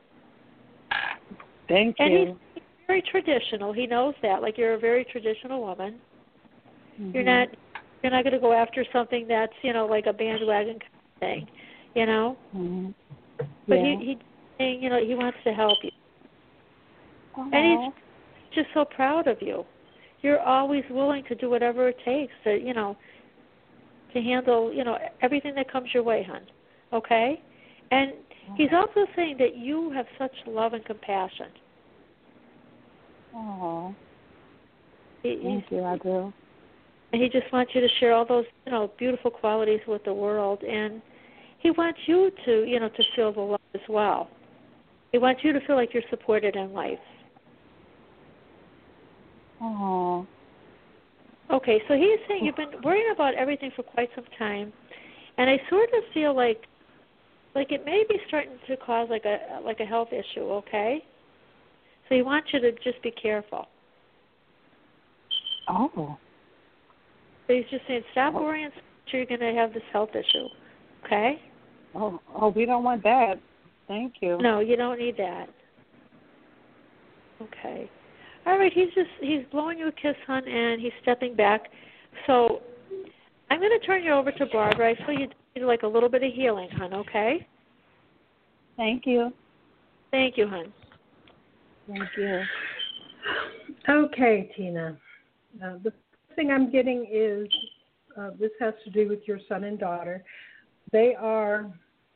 Thank and you. And he's very traditional. He knows that. Like, you're a very traditional woman. Mm-hmm. You're not you're not going to go after something that's, you know, like a bandwagon kind of thing, you know? Mm-hmm. But Yeah. he, he's saying, you know, he wants to help you. Aww. And he's just so proud of you. You're always willing to do whatever it takes to, you know, to handle, you know, everything that comes your way, hon. Okay? And he's also saying that you have such love and compassion. Aww. He, Thank you, I do. And he just wants you to share all those, you know, beautiful qualities with the world. And he wants you to, you know, to feel the love as well. He wants you to feel like you're supported in life. Aww. Okay, so he's saying you've been worrying about everything for quite some time, and I sort of feel like, like it may be starting to cause like a like a health issue. Okay. So he wants you to just be careful. Oh. So he's just saying, stop worrying so much you're going to have this health issue. Okay? Oh, oh, we don't want that. Thank you. No, you don't need that. Okay. All right, he's just, he's blowing you a kiss, hon, and he's stepping back. So I'm going to turn you over to Barbara. I feel you need like a little bit of healing, hon, okay? Thank you. Thank you, hon. Thank you. Okay, Tina. Uh, the first thing I'm getting is uh, this has to do with your son and daughter. They are,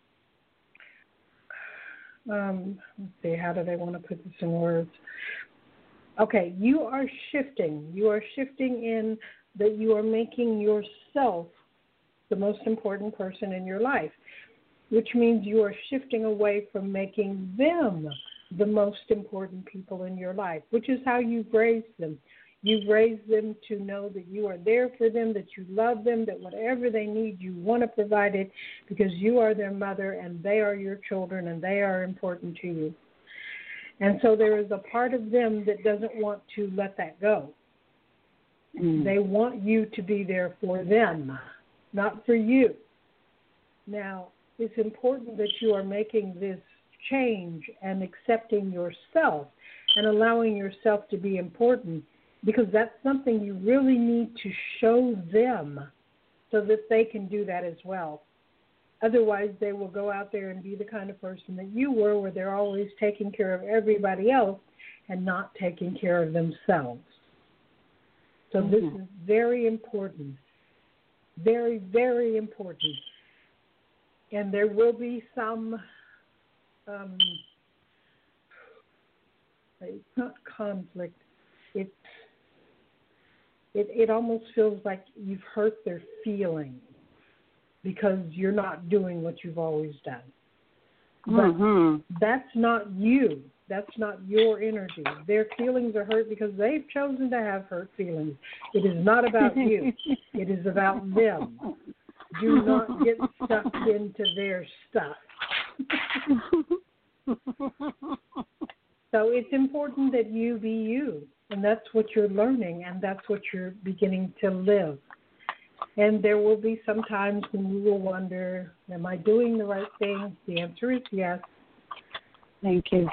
um, let's see, how do they want to put this in words? Okay, you are shifting. You are shifting in that you are making yourself the most important person in your life, which means you are shifting away from making them the most important people in your life, which is how you've raised them. You've raised them to know that you are there for them, that you love them, that whatever they need, you want to provide it because you are their mother and they are your children and they are important to you. And so there is a part of them that doesn't want to let that go. Mm. They want you to be there for them, not for you. Now, it's important that you are making this change and accepting yourself and allowing yourself to be important, because that's something you really need to show them so that they can do that as well. Otherwise, they will go out there and be the kind of person that you were, where they're always taking care of everybody else and not taking care of themselves. So mm-hmm. This is very important, very, very important. And there will be some, um, it's not conflict, it's It, it almost feels like you've hurt their feelings because you're not doing what you've always done. But mm-hmm. that's not you. That's not your energy. Their feelings are hurt because they've chosen to have hurt feelings. It is not about you. It is about them. Do not get stuck into their stuff. So it's important that you be you. And that's what you're learning, and that's what you're beginning to live. And there will be some times when you will wonder, am I doing the right thing? The answer is yes. Thank you.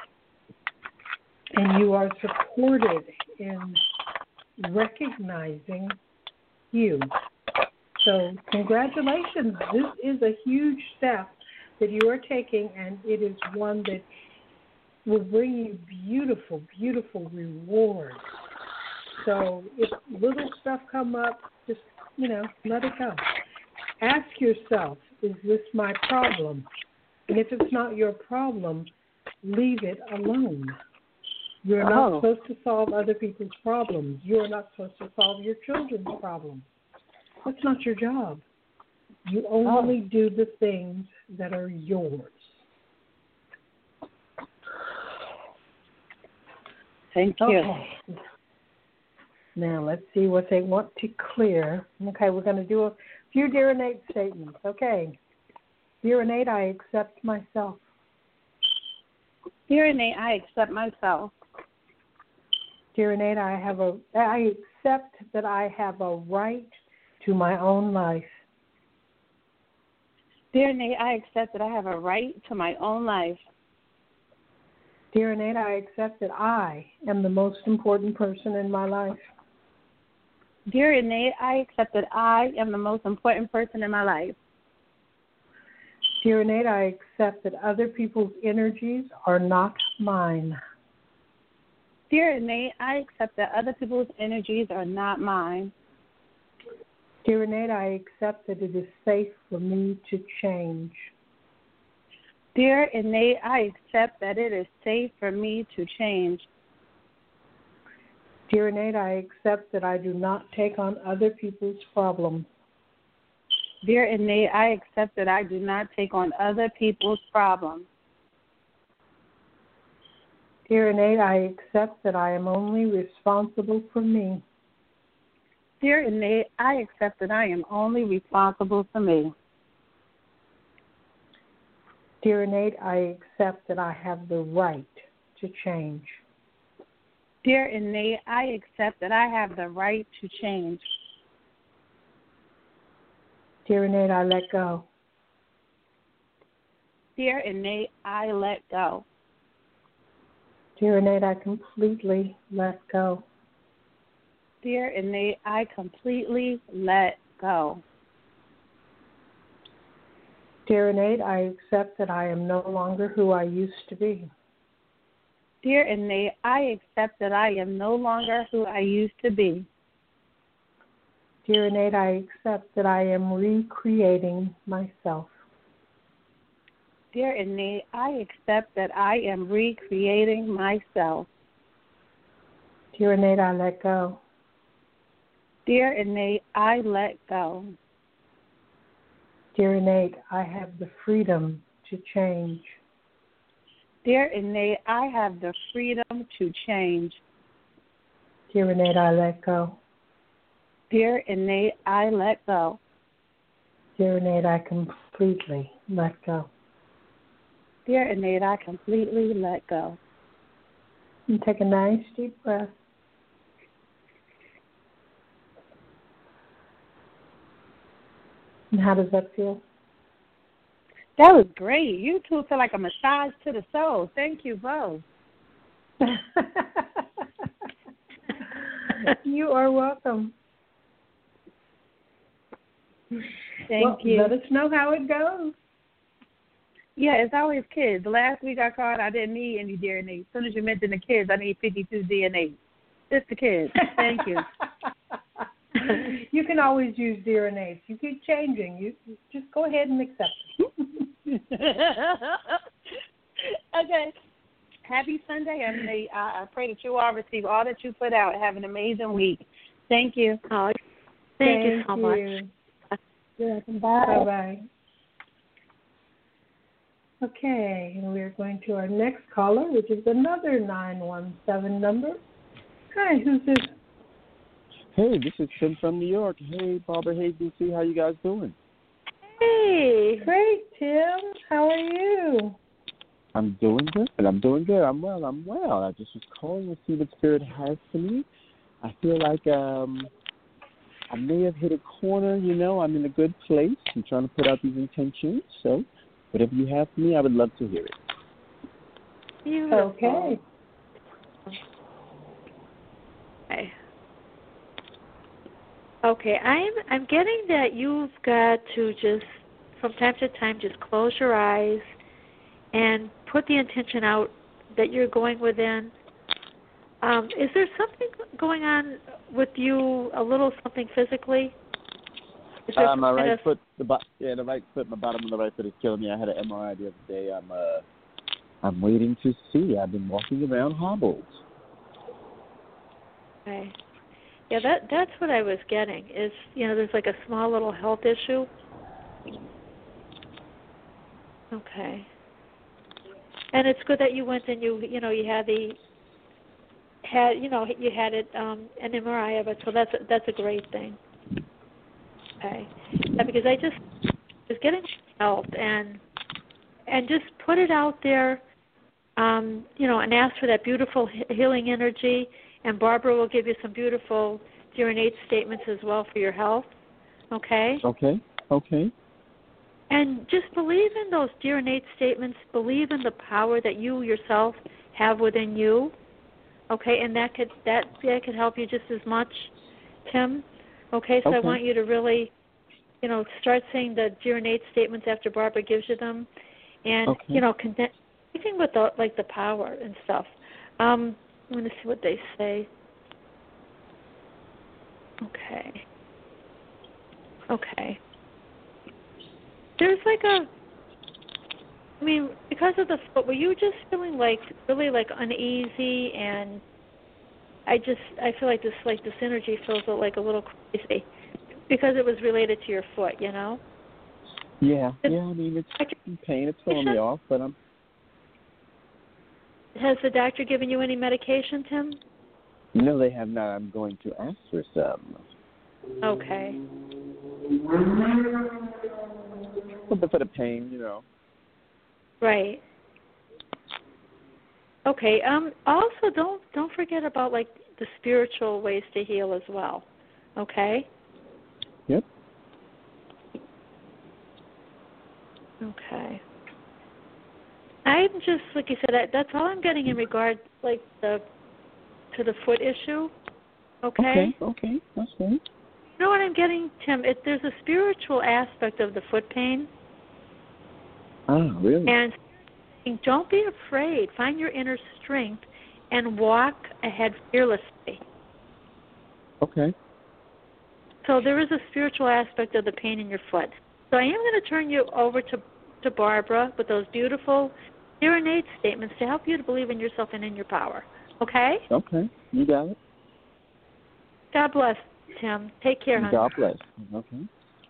And you are supported in recognizing you. So congratulations. This is a huge step that you are taking, and it is one that will bring you beautiful, beautiful rewards. So if little stuff come up, just, you know, let it go. Ask yourself, is this my problem? And if it's not your problem, leave it alone. You're not oh. supposed to solve other people's problems. You're not supposed to solve your children's problems. That's not your job. You only oh. do the things that are yours. Thank you. Okay. Now, let's see what they want to clear. Okay, we're going to do a few Dear Innate statements. Okay. Dear Innate, I accept myself. Dear Innate, I accept myself. Dear Innate, I have a I accept that I have a right to my own life. Dear Innate, I accept that I have a right to my own life. Dear Innate, I accept that I am the most important person in my life. Dear Innate, I accept that I am the most important person in my life. Dear Innate, I accept that other people's energies are not mine. Dear Innate, I accept that other people's energies are not mine. Dear Innate, I accept that it is safe for me to change. Dear Innate, I accept that it is safe for me to change. Dear Innate, I accept that I do not take on other people's problems. Dear Innate, I accept that I do not take on other people's problems. Dear Innate, I accept that I am only responsible for me. Dear Innate, I accept that I am only responsible for me. Dear Innate, I accept that I have the right to change. Dear Innate, I accept that I have the right to change. Dear Innate, I let go. Dear Innate, I let go. Dear Innate, I completely let go. Dear Innate, I completely let go. Dear Innate, I accept that I am no longer who I used to be. Dear Innate, I accept that I am no longer who I used to be. Dear Innate, I accept that I am recreating myself. Dear Innate, I accept that I am recreating myself. Dear Innate, I let go. Dear Innate, I let go. Dear Innate, I have the freedom to change. Dear Innate, I have the freedom to change. Dear Innate, I let go. Dear Innate, I let go. Dear Innate, I completely let go. Dear Innate, I completely let go. And take a nice deep breath. And how does that feel? That was great. You two feel like a massage to the soul. Thank you both. You are welcome. Thank well, you. Let us know how it goes. Yeah, it's always kids. The last week I called, I didn't need any D N A. As soon as you mentioned the kids, I need fifty-two D N A. Just the kids. Thank you. You can always use D N As. You keep changing. You just go ahead and accept it. Okay. Happy Sunday, Emily. I, I pray that you all receive all that you put out. Have an amazing week. Thank you. Oh, thank, thank you so you. much. You're welcome. Bye. Bye-bye. Okay, and we're going to our next caller, which is another nine one seven number. Hi, who's this? Hey, this is Tim from New York. Hey, Barbara. Hey, D C. How you guys doing? Hey. Great, Tim. How are you? I'm doing good. I'm doing good. I'm well. I'm well. I just was calling to see what Spirit has for me. I feel like um, I may have hit a corner. You know, I'm in a good place. I'm trying to put out these intentions. So whatever you have for me, I would love to hear it. Beautiful. Okay. Okay. Okay, I'm I'm getting that you've got to just from time to time just close your eyes and put the intention out that you're going within. Um, is there something going on with you? A little something physically? Is there Uh, my some kind right of- foot, the bo- yeah, the right foot, my bottom of the right foot is killing me. I had an M R I the other day. I'm uh, I'm waiting to see. I've been walking around hobbled. Okay. Yeah, that that's what I was getting. Is you know, there's like a small little health issue. Okay. And it's good that you went and you you know you had the had you know you had it um, an M R I of it, so that's a, that's a great thing. Okay. Yeah, because I just was getting health and and just put it out there, um, you know, and ask for that beautiful healing energy. And Barbara will give you some beautiful D N A statements as well for your health. Okay? Okay. Okay. And just believe in those D N A statements. Believe in the power that you yourself have within you. Okay? And that could that that could help you just as much, Tim. Okay? So okay. I want you to really, you know, start saying the D N A statements after Barbara gives you them, and okay. you know, connect anything with the like the power and stuff. Um, I'm going to see what they say. Okay. Okay. There's like a, I mean, because of the foot, were you just feeling like really like uneasy? And I just, I feel like this, like this energy feels like a little crazy because it was related to your foot, you know? Yeah. Yeah. I mean, it's in pain. It's throwing me off, but I'm. Has the doctor given you any medication, Tim? No, they have not. I'm going to ask for some. Okay. But for the pain, you know. Right. Okay. Um. Also, don't don't forget about like the spiritual ways to heal as well. Okay. Yep. Okay. I'm just like you said. That's all I'm getting in regard like the to the foot issue. Okay. Okay. Okay. That's good. You know what I'm getting, Tim? It, there's a spiritual aspect of the foot pain. Ah, really? And don't be afraid. Find your inner strength and walk ahead fearlessly. Okay. So there is a spiritual aspect of the pain in your foot. So I am going to turn you over to, to Barbara with those beautiful serenade statements to help you to believe in yourself and in your power. Okay? Okay. You got it. God bless, Tim. Take care, honey. God bless. Okay.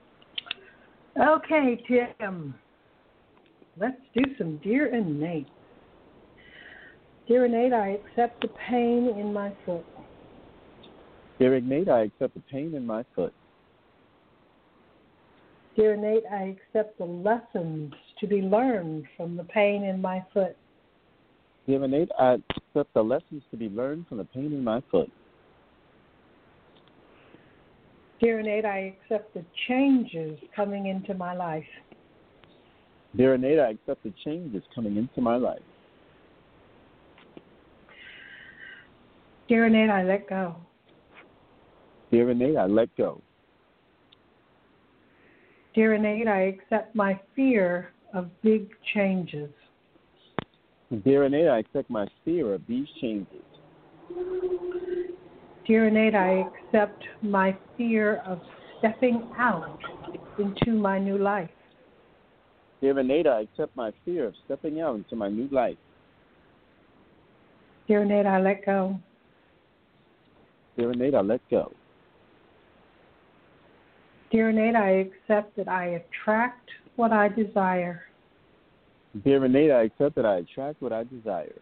Okay, Tim. Let's do some Dear Innate. Dear Innate, I accept the pain in my foot. Dear Innate, I accept the pain in my foot. Dear Innate, I accept the lessons to be learned from the pain in my foot. Dear Innate, I accept the lessons to be learned from the pain in my foot. Dear Innate, I accept the changes coming into my life. Dear Innate, I accept the changes coming into my life. Dear Innate, I let go. Dear Innate, I let go. Dear Innate, I accept my fear of big changes. Dear Innate, I accept my fear of these changes. Dear Innate, I accept my fear of stepping out into my new life. Dear Innate, I accept my fear of stepping out into my new life. Dear Innate, I let go. Dear Innate, I let go. Dear Innate, I accept that I attract what I desire. Dear Innate, I accept that I attract what I desire.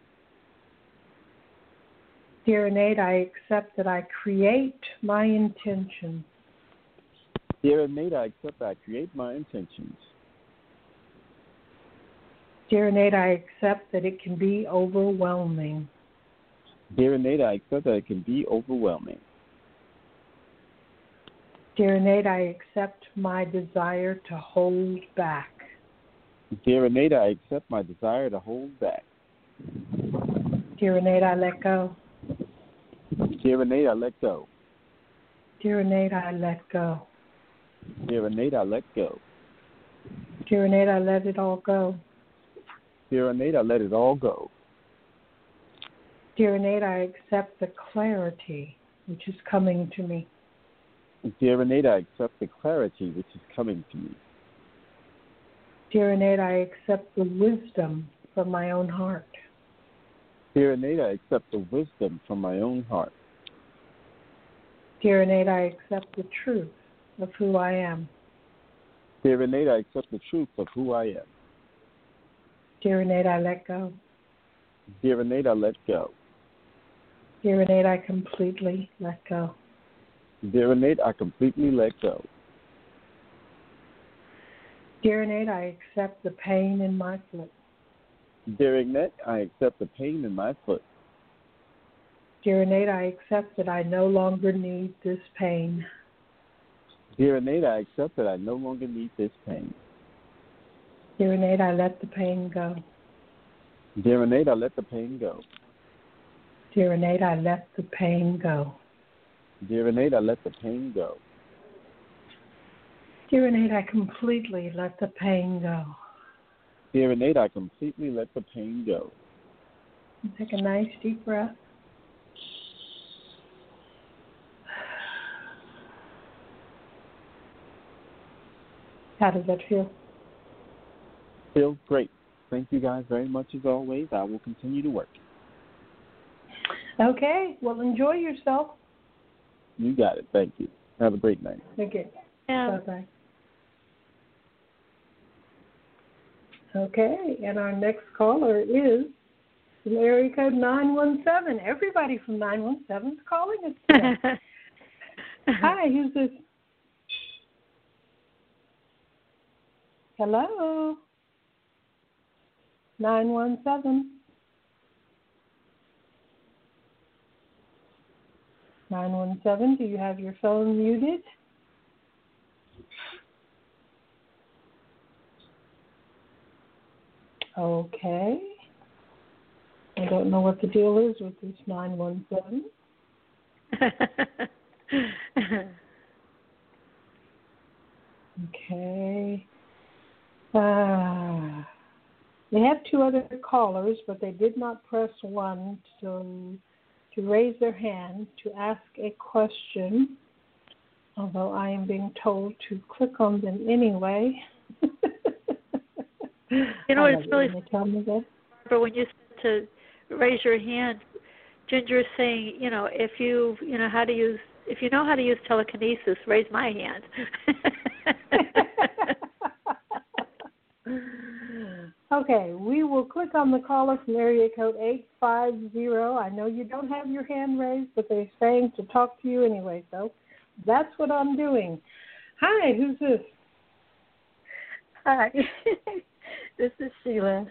Dear Innate, I accept that I create my intentions. Dear Innate, I accept that I create my intentions. Dear Innate, I accept that it can be overwhelming. Dear Innate, I accept that it can be overwhelming. Dear Innate, I accept my desire to hold back. Dear Innate, I accept my desire to hold back. Dear Innate, I let go. Dear Innate, I let go. Dear Innate, I let go. Dear Innate, I let go. Dear Innate, I let it all go. Dear Innate, I let it all go. Dear Innate, I accept the clarity which is coming to me. Dear Innate, I accept the clarity which is coming to me. Dear Innate, I accept the wisdom from my own heart. Dear Innate, I accept the wisdom from my own heart. Dear Innate, I accept the truth of who I am. Dear Innate, I accept the truth of who I am. Dear Innate, I let go. Dear Innate, I let go. Dear Innate, I completely let go. Dear Innate, I completely let go. Dear Innate, I accept the pain in my foot. Dear Innate, I accept the pain in my foot. Dear Innate, I accept that I no longer need this pain. Dear Innate, I accept that I no longer need this pain. Dear Innate, I let the pain go. Dear Innate, I let the pain go. Dear Innate, I let the pain go. Dear Innate, I let the pain go. Dear Innate, I completely let the pain go. Dear Innate, I completely let the pain go. Take a nice deep breath. How does that feel? Feels great. Thank you guys very much as always. I will continue to work. Okay. Well, enjoy yourself. You got it. Thank you. Have a great night. Okay. Yeah. Bye-bye. Okay. And our next caller is from area code nine one seven. Everybody from nine one seven is calling us today. Hi, who's this? Hello? nine one seven. nine one seven, do you have your phone muted? Okay. I don't know what the deal is with this nine one seven. Okay. Uh, they have two other callers, but they did not press one to, to raise their hand to ask a question, although I am being told to click on them anyway. You know, it's really tell me that. But when you said to raise your hand, Ginger is saying, you know, if you, you know, how to use, if you know how to use telekinesis, raise my hand. Okay, we will click on the caller from area code eight five zero. I know you don't have your hand raised, but they're saying to talk to you anyway, so that's what I'm doing. Hi, who's this? Hi, this is Sheila.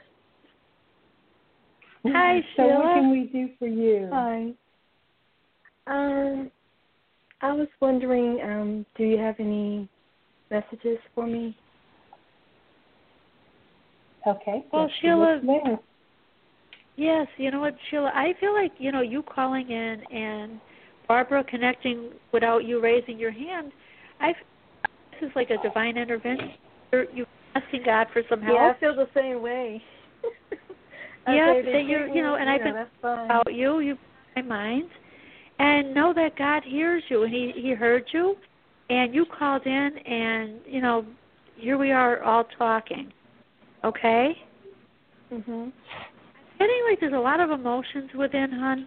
Hi, so Sheila. So what can we do for you? Hi. Um, I was wondering, um, do you have any messages for me? Okay. Well, Sheila, yes, you know what, Sheila, I feel like, you know, you calling in and Barbara connecting without you raising your hand, I this is like a divine intervention. You're, you're asking God for some help. Yeah, I feel the same way. Yeah, okay, that you you know, and I've been about you, you my mind, and know that God hears you, and He He heard you, and you called in, and you know, here we are all talking. Okay. Mhm. Getting like there's a lot of emotions within, hon.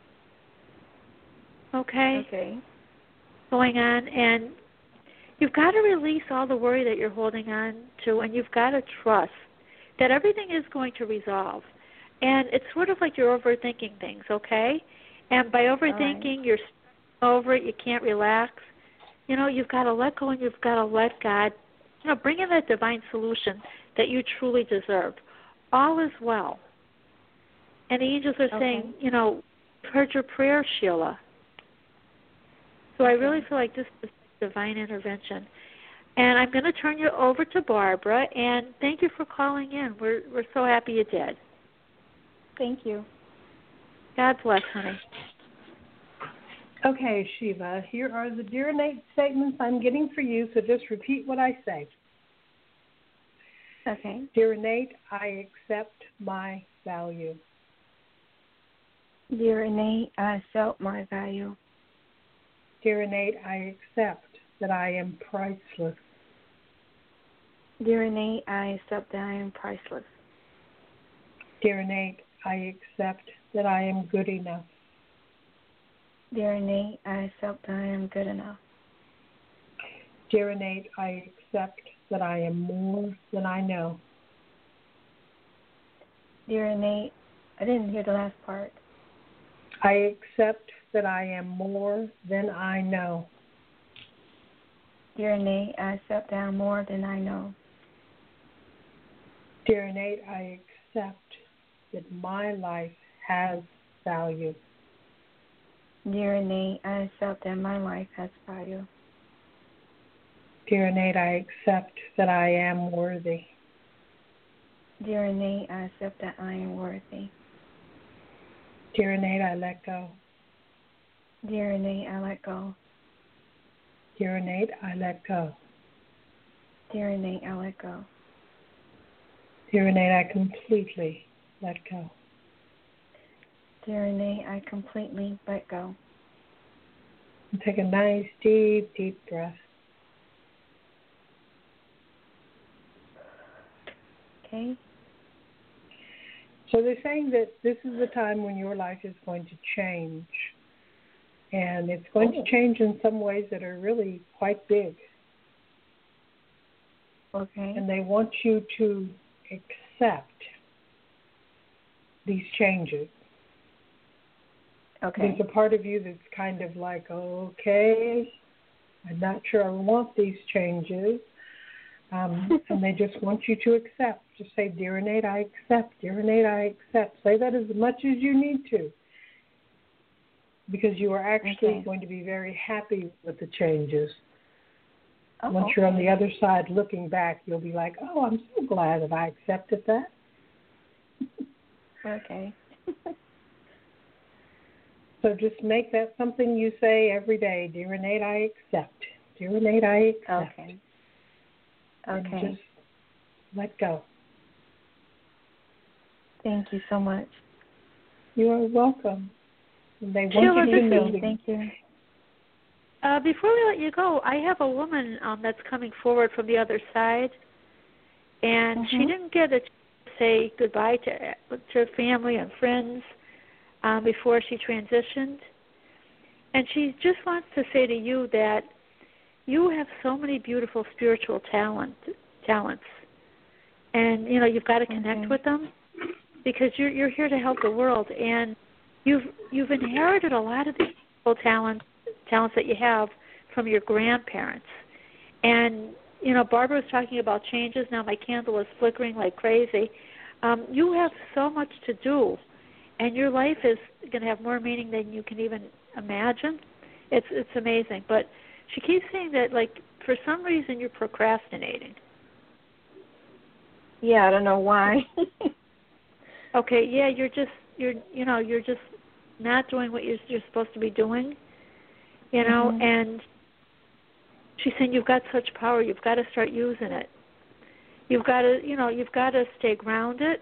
Okay. Okay. Going on, and you've got to release all the worry that you're holding on to, and you've got to trust that everything is going to resolve. And it's sort of like you're overthinking things, okay? And by overthinking, right. You're over it. You can't relax. You know, you've got to let go and you've got to let God, you know, bring in that divine solution that you truly deserve. All is well. And the angels are okay. saying, you know, I've heard your prayer, Sheila. So okay. I really feel like this is divine intervention. And I'm going to turn you over to Barbara, and thank you for calling in. We're we're so happy you did. Thank you. God bless, honey. Okay, Shiva, here are the dear innate statements I'm getting for you, so just repeat what I say. Okay. Dear innate, I accept my value. Dear innate, I accept my value. Dear innate, I accept that I am priceless. Dear innate, I accept that I am priceless. Dear innate, I accept that I am good enough. Dear innate, I accept that I am good enough. Dear innate, I accept that I am more than I know. Dear innate, I didn't hear the last part. I accept that I am more than I know. Dear innate, I accept that I am more than I know. Dear innate, I accept that my life has value. Dear innate, I accept that my life has value. Dear innate, I accept that I am worthy. Dear innate, I accept that I am worthy. Dear innate, I let go. Dear innate, I let go. Dear innate, I let go. Dear innate, I let go. Dear innate, I completely let go. Dear innate, I completely let go. And take a nice, deep, deep breath. Okay. So they're saying that this is the time when your life is going to change. And it's going oh. to change in some ways that are really quite big. Okay. And they want you to accept these changes. Okay. There's a part of you that's kind of like, okay, I'm not sure I want these changes. Um, and they just want you to accept. Just say, Dear innate, I accept. Dear innate, I accept. Say that as much as you need to. because you are actually Okay. going to be very happy with the changes. Oh, Once okay. you're on the other side looking back, you'll be like, oh, I'm so glad that I accepted that. Okay. So just make that something you say every day. Dear Renee, I accept. Dear Renee, I accept. Okay. And Okay. just let go. Thank you so much. You are welcome. And they Sheila, want you to this know is- that Thank you. Uh, before we let you go, I have a woman um, that's coming forward from the other side, and she Mhm. didn't get a chance to say goodbye to to her family and friends um, before she transitioned. And she just wants to say to you that you have so many beautiful spiritual talent talents, and you know you've got to connect Okay. with them because you're you're here to help the world, and you've you've inherited a lot of these beautiful talents talents that you have from your grandparents. And you know, Barbara was talking about changes. Now my candle is flickering like crazy. Um, you have so much to do, and your life is going to have more meaning than you can even imagine. It's it's amazing. But she keeps saying that, like, for some reason you're procrastinating. Yeah, I don't know why. Okay, yeah, you're just you're you know you're just not doing what you're you're supposed to be doing. You know, Mhm. and she's saying you've got such power. You've got to start using it. You've got to you know you've got to stay grounded.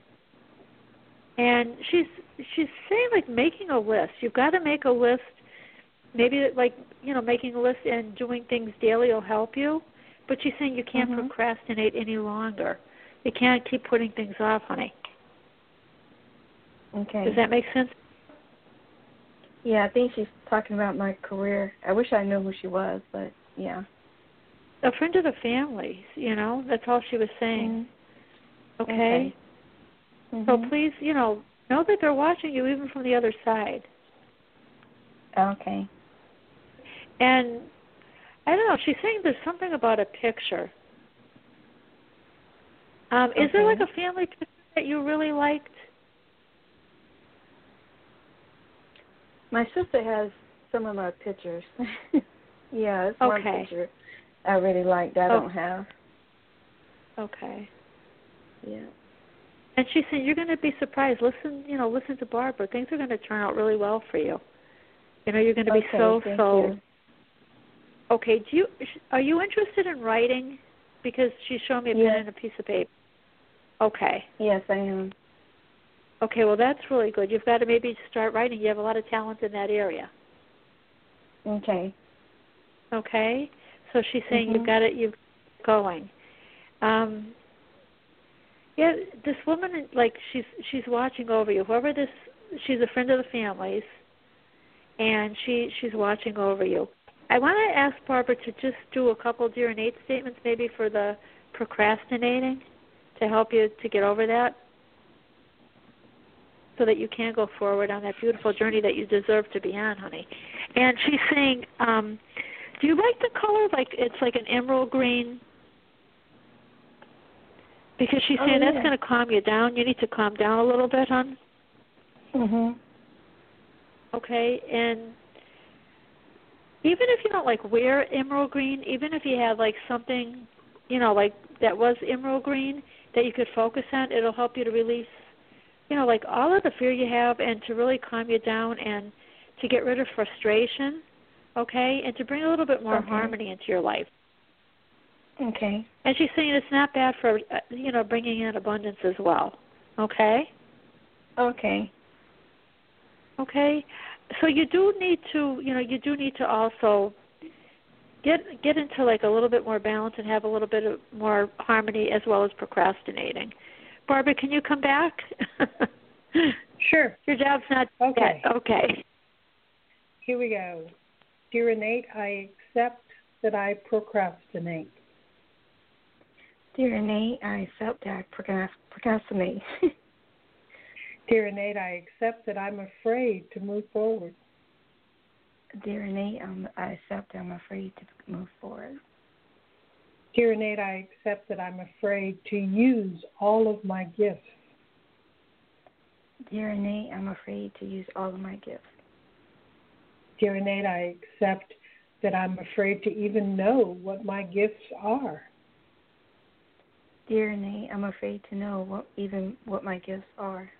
And she's she's saying, like, making a list. You've got to make a list. Maybe like you know making a list and doing things daily will help you. But she's saying you can't Mhm. procrastinate any longer. You can't keep putting things off, honey. Okay. Does that make sense? Yeah, I think she's talking about my career. I wish I knew who she was, but yeah. A friend of the family, you know, that's all she was saying. Mhm. Okay? Okay. So Mhm. please, you know, know that they're watching you even from the other side. Okay. And I don't know, she's saying there's something about a picture. Um, is there Okay. like a family picture that you really liked? My sister has some of my pictures. Yeah, it's one Okay. picture I really liked. I Oh. don't have. Okay. Yeah. And she's saying you're going to be surprised. Listen, you know, listen to Barbara. Things are going to turn out really well for you. You know, you're going to be Okay, so thank so. you. Okay. Do you are you interested in writing? Because she's showing me a Yes. pen and a piece of paper. Okay. Yes, I am. Okay. Well, that's really good. You've got to maybe start writing. You have a lot of talent in that area. Okay. Okay. So she's saying Mhm. you've got it. You've going. Um, yeah, this woman, like she's she's watching over you. Whoever this, she's a friend of the family's, and she she's watching over you. I want to ask Barbara to just do a couple dear innate statements, maybe for the procrastinating, to help you to get over that, so that you can go forward on that beautiful journey that you deserve to be on, honey. And she's saying, um, do you like the color? Like it's like an emerald green. Because she's Oh, saying yeah. that's going to calm you down. You need to calm down a little bit, hon. Mhm. Okay? And even if you don't, like, wear emerald green, even if you have, like, something, you know, like that was emerald green that you could focus on, it'll help you to release, you know, like all of the fear you have and to really calm you down and to get rid of frustration, okay, and to bring a little bit more Okay. harmony into your life. Okay. And she's saying it's not bad for, uh, you know, bringing in abundance as well, okay? Okay. Okay, so you do need to, you know, you do need to also get get into like a little bit more balance and have a little bit of more harmony as well as procrastinating. Barbara, can you come back? Sure. Your job's not Okay. yet. Okay. Here we go. Dear Innate, I accept that I procrastinate. Dear Nate, I accept that I procrast- procrastinate. Dear Innate, I accept that I'm afraid to move forward. Dear Nate, um, I accept that I'm afraid to move forward. Dear Innate, I accept that I'm afraid to use all of my gifts. Dear Nate, I'm afraid to use all of my gifts. Dear innate, I accept that I'm afraid to even know what my gifts are. Dear innate, I'm afraid to know what even what my gifts are.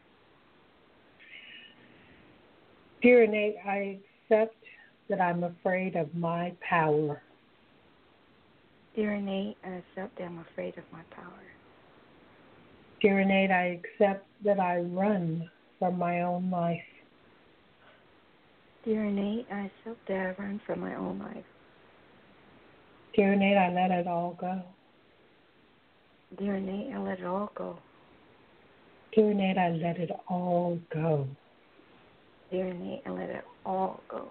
Dear innate, I accept that I'm afraid of my power. Dear innate, I accept that I'm afraid of my power. Dear innate, I accept that I run from my own life. Dear innate, I accept that I run from my own life. Dear innate, I let it all go. Dear innate, I let it all go. Dear innate, I let it all go. Dear innate, I let it all go.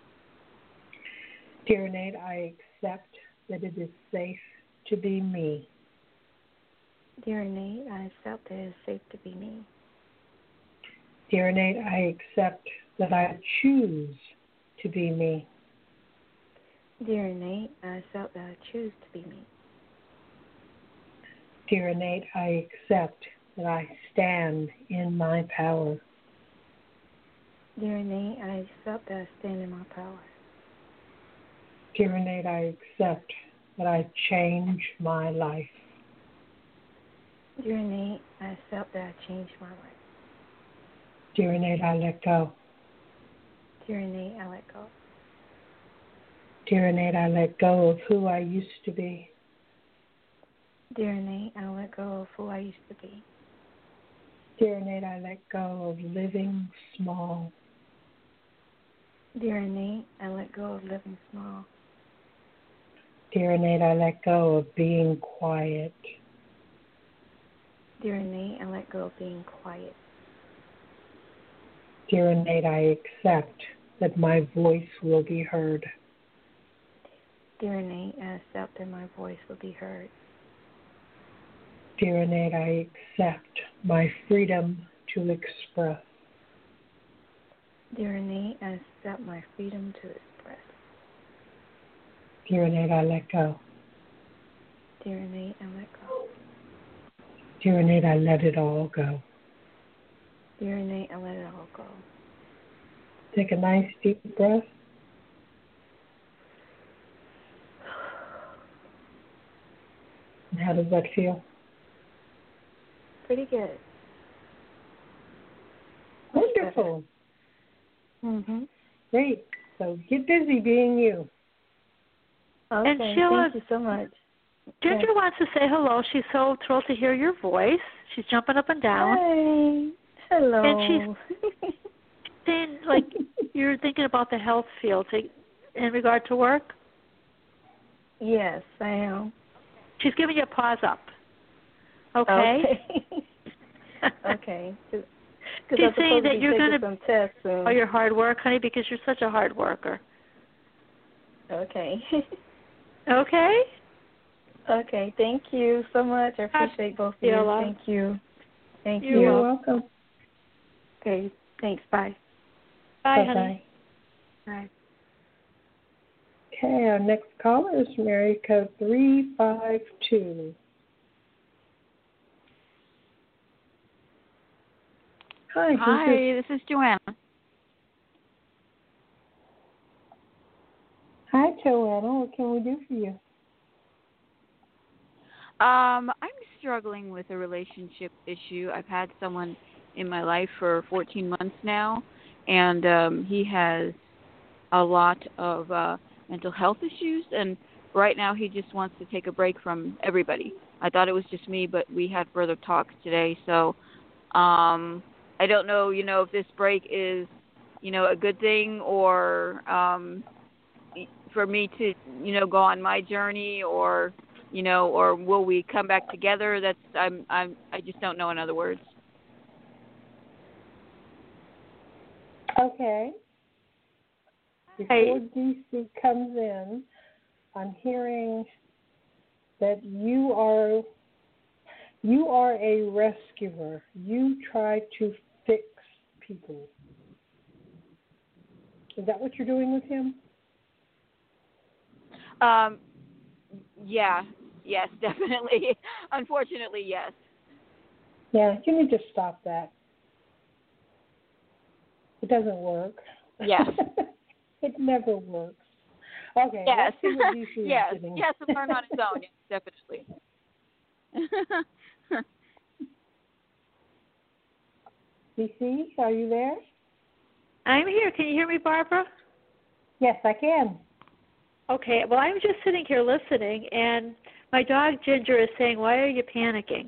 Dear innate, I accept that it is safe to be me. Dear innate, I accept that it is safe to be me. Dear innate, I accept that I choose to be me. Dear innate, I accept that I choose to be me. Dear innate, I accept that I stand in my power. Dear innate, I accept that I stand in my power. Dear innate, I accept that I change my life. Dear innate, I accept that I change my life. Dear innate, I let go. Dear innate, I let go. Dear innate, I let go of who I used to be. Dear innate, I let go of who I used to be. Dear innate, I let go of living small. Dear innate, I let go of living small. Dear innate, I let go of being quiet. Dear innate, I let go of being quiet. Dear innate, I accept that my voice will be heard. Dear innate, I accept that my voice will be heard. Dear innate, I accept my freedom to express. Dear innate, I accept my freedom to express. Dear innate, I let go. Dear innate, I let go. Dear innate, I let it all go. Dear innate, I let it all go. Take a nice deep breath. And how does that feel? Pretty good. Wonderful. Mhm. Great. So get busy being you. Okay. And Sheila, thank you so much. Ginger yes. wants to say hello. She's so thrilled to hear your voice. She's jumping up and down. Hi. Hello. And she's saying, like, you're thinking about the health field in regard to work? Yes, I am. She's giving you a pause up. Okay? Okay. okay. Cause, She's I'm saying that to you're going to some tests soon. Oh, your hard work, honey, because you're such a hard worker. Okay. Okay? Okay. Thank you so much. I appreciate both of you. Sheila. Thank you. Thank You're you. You're welcome. Okay. Thanks. Bye. Bye, Bye-bye. honey. Bye. Okay, our next caller is from area code three five two. Hi. Hi, Who's this? this is Joanna. Hi, Joanna. What can we do for you? Um, I'm struggling with a relationship issue. I've had someone in my life for fourteen months now, and um, he has a lot of uh, mental health issues, and right now he just wants to take a break from everybody. I thought it was just me, but we had further talks today, so um, I don't know, you know, if this break is, you know, a good thing or um, for me to, you know, go on my journey, or, you know, or will we come back together? That's I'm I'm I just don't know. In other words. Okay. Before D C comes in, I'm hearing that you are you are a rescuer. You try to fix people. Is that what you're doing with him? Um. Yeah. Yes. Definitely. Unfortunately, yes. Yeah. You need to stop that. It doesn't work. Yes. It never works. Okay. Yes. Let's see what D C is yes. sitting. Yes, to learn on its own. Yes, definitely. D C, are you there? I'm here. Can you hear me, Barbara? Yes, I can. Okay. Well, I'm just sitting here listening, and my dog Ginger is saying, "Why are you panicking?"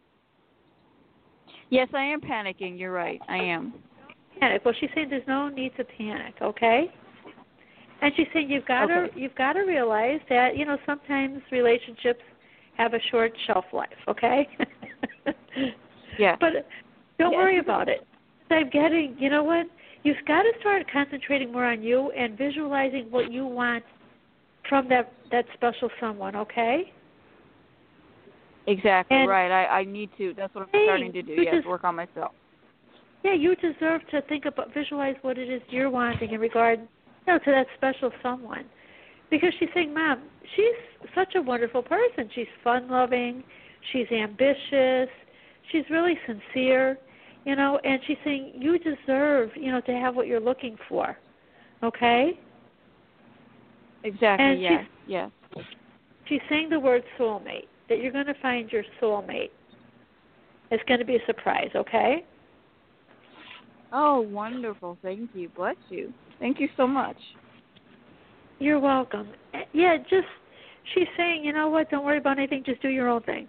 Yes, I am panicking. You're right. I am. Panic. Well, she's saying there's no need to panic. Okay. And she's saying you've got to Okay. you've got to realize that you know sometimes relationships have a short shelf life. Okay. Yeah. But don't Yes. worry about it. I'm getting. You know what? You've got to start concentrating more on you and visualizing what you want from that that special someone. Okay. Exactly And right. I, I need to. That's what I'm hey, starting to do. you Yes, just- work on myself. Yeah, you deserve to think about, visualize what it is you're wanting in regard, you know, to that special someone. Because she's saying, Mom, she's such a wonderful person. She's fun-loving. She's ambitious. She's really sincere, you know, and she's saying you deserve, you know, to have what you're looking for, okay? Exactly, And yes, she's, yes. she's saying the word soulmate, that you're going to find your soulmate. It's going to be a surprise, okay? Oh, wonderful. Thank you. Bless you. Thank you so much. You're welcome. Yeah, just, she's saying, you know what, don't worry about anything, just do your own thing.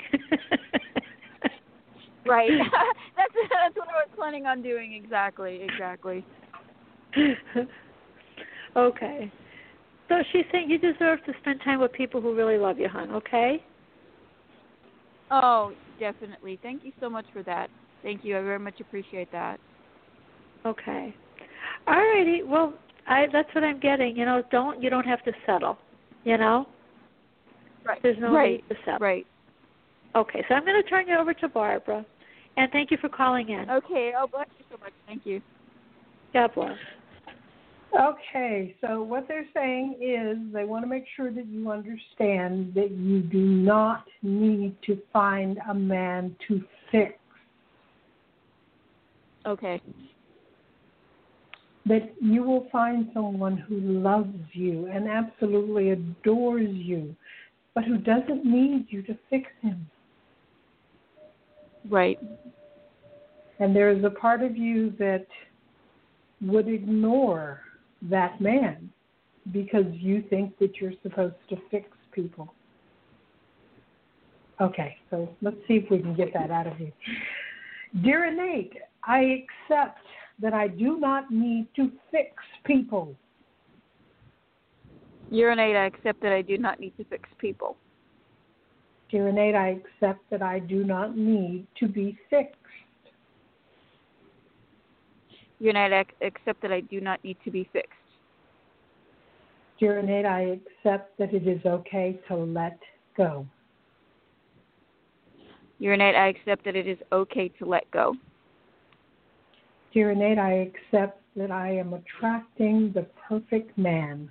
Right. that's that's what I was planning on doing. Exactly, exactly. Okay. So she's saying you deserve to spend time with people who really love you, hon, okay? Oh, definitely. Thank you so much for that. Thank you. I very much appreciate that. Okay. All righty. Well, I that's what I'm getting. You know, don't you don't have to settle. You know? Right. There's no right. need to settle. Right. Okay, so I'm going to turn you over to Barbara. And thank you for calling in. Okay. Oh, bless you so much. Thank you. God bless. Okay, so what they're saying is they want to make sure that you understand that you do not need to find a man to fix. Okay. That you will find someone who loves you and absolutely adores you, but who doesn't need you to fix him. Right. And there is a part of you that would ignore that man because you think that you're supposed to fix people. Okay, so let's see if we can get that out of you. Dear Innate, I accept that I do not need to fix people. Dear Innate, I accept that I do not need to fix people. Dear Innate, I accept that I do not need to be fixed. Dear Innate, I accept that I do not need to be fixed. Dear Innate, I accept that it is okay to let go. Dear Innate, I accept that it is okay to let go. Dear Innate, I accept that I am attracting the perfect man.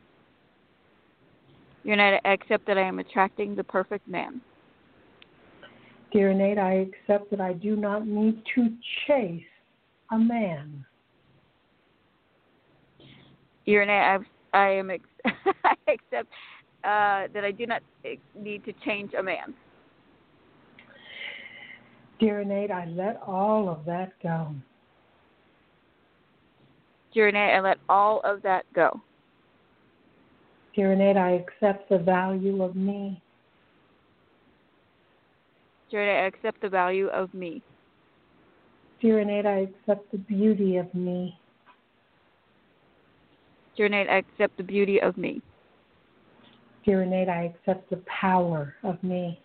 Dear Innate, I accept that I am attracting the perfect man. Dear Innate, I accept that I do not need to chase a man. Dear Innate, I, I am. Ex- I accept uh, that I do not need to change a man. Dear Innate, I let all of that go. Dear Innate, I let all of that go. Dear Innate, I accept the value of me. Dear Innate, I accept the value of me. Dear Innate, I accept the beauty of me. Dear Innate, I accept the beauty of me. Dear Innate, I accept the power of me.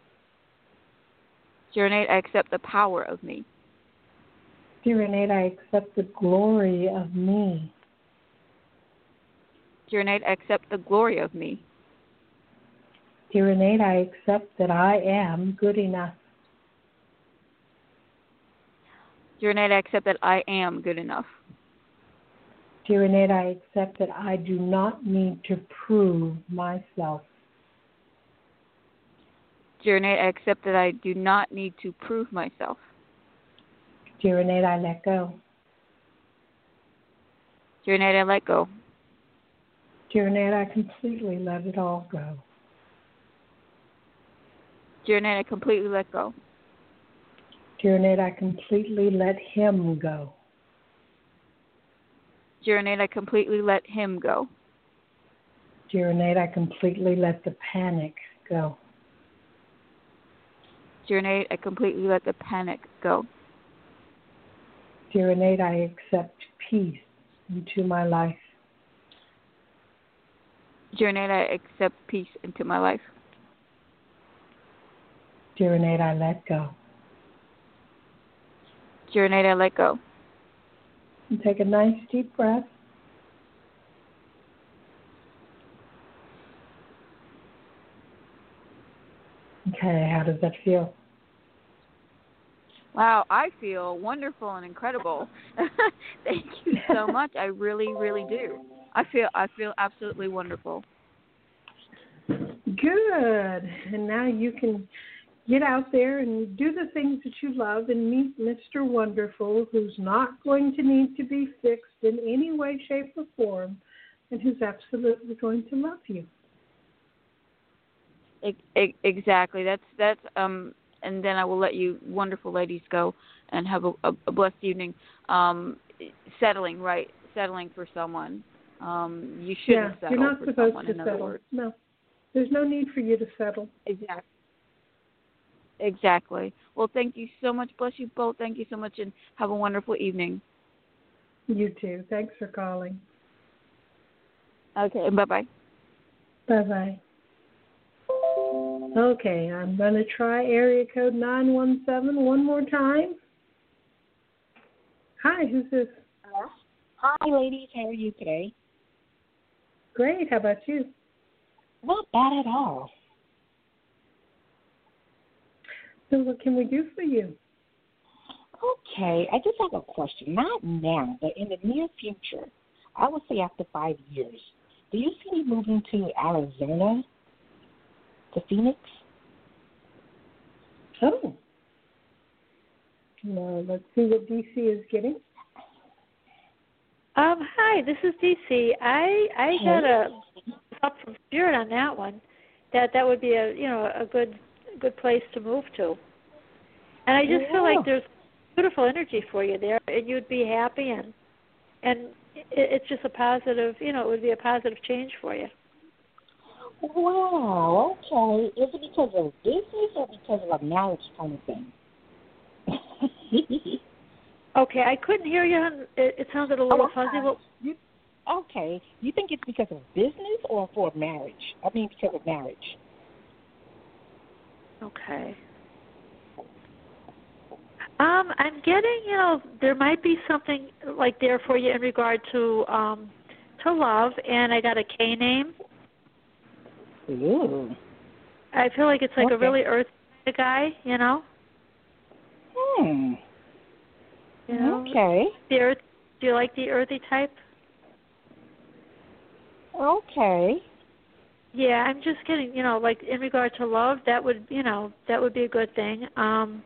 Dear Innate, I accept the power of me. Dear Innate, I accept the glory of me. Dear Innate, I accept the glory of me. Dear Innate, I accept that I am good enough. Dear Innate, I accept that I am good enough. Dear Innate, I accept that I do not need to prove myself. Dear Innate, I accept that I do not need to prove myself. Dear Innate, I let go. Dear Innate, I let go. Dear Nate, I completely let it all go. Dear Nate, I completely let go. Dear Nate, I completely let him go. Dear Nate, I completely let him go. Dear Nate, I completely let the panic go. Dear Nate, I completely let the panic go. Dear Nate, I accept peace into my life. Dear Nate, I accept peace into my life. Dear Nate, I let go. Dear Nate, I let go. And take a nice deep breath. Okay, how does that feel? Wow, I feel wonderful and incredible. Thank you so much. I really, really do. I feel I feel absolutely wonderful. Good. And now you can get out there and do the things that you love and meet Mister Wonderful, who's not going to need to be fixed in any way, shape, or form, and who's absolutely going to love you. Exactly. That's that's um. And then I will let you wonderful ladies go and have a, a, a blessed evening. Um, settling, right? Settling for someone. Um, you shouldn't yeah, settle you're not for supposed someone. to In other settle. words, no, there's no need for you to settle. Exactly. Exactly. Well, thank you so much. Bless you both. Thank you so much, and have a wonderful evening. You too. Thanks for calling. Okay. Bye bye. Bye bye. Okay, I'm going to try area code nine one seven one more time. Hi, who's this? Uh, hi, ladies. How are you today? Great. How about you? Not bad at all. So what can we do for you? Okay, I just have a question. Not now, but in the near future, I would say after five years, do you see me moving to Arizona? To Phoenix? Oh. Well, let's see what D C is getting. Um, hi, this is D C. I I got a up from Spirit on that one. That that would be a you know a good good place to move to. And I just yeah. feel like there's beautiful energy for you there, and you'd be happy, and and it, it's just a positive you know it would be a positive change for you. Wow, okay. Is it because of business or because of a marriage kind of thing? Okay, I couldn't hear you. It, it sounded a little oh, fuzzy. Well, you, okay. You think it's because of business or for marriage? I mean, because of marriage. Okay. Um, I'm getting, you know, there might be something like there for you in regard to um, to love, and I got a K name. Ooh. I feel like it's like okay. a really earthy kind of guy, you know. Hmm. You know? Okay. The earth. Do you like the earthy type? Okay. Yeah, I'm just getting, you know, like in regard to love, that would, you know, that would be a good thing. Um,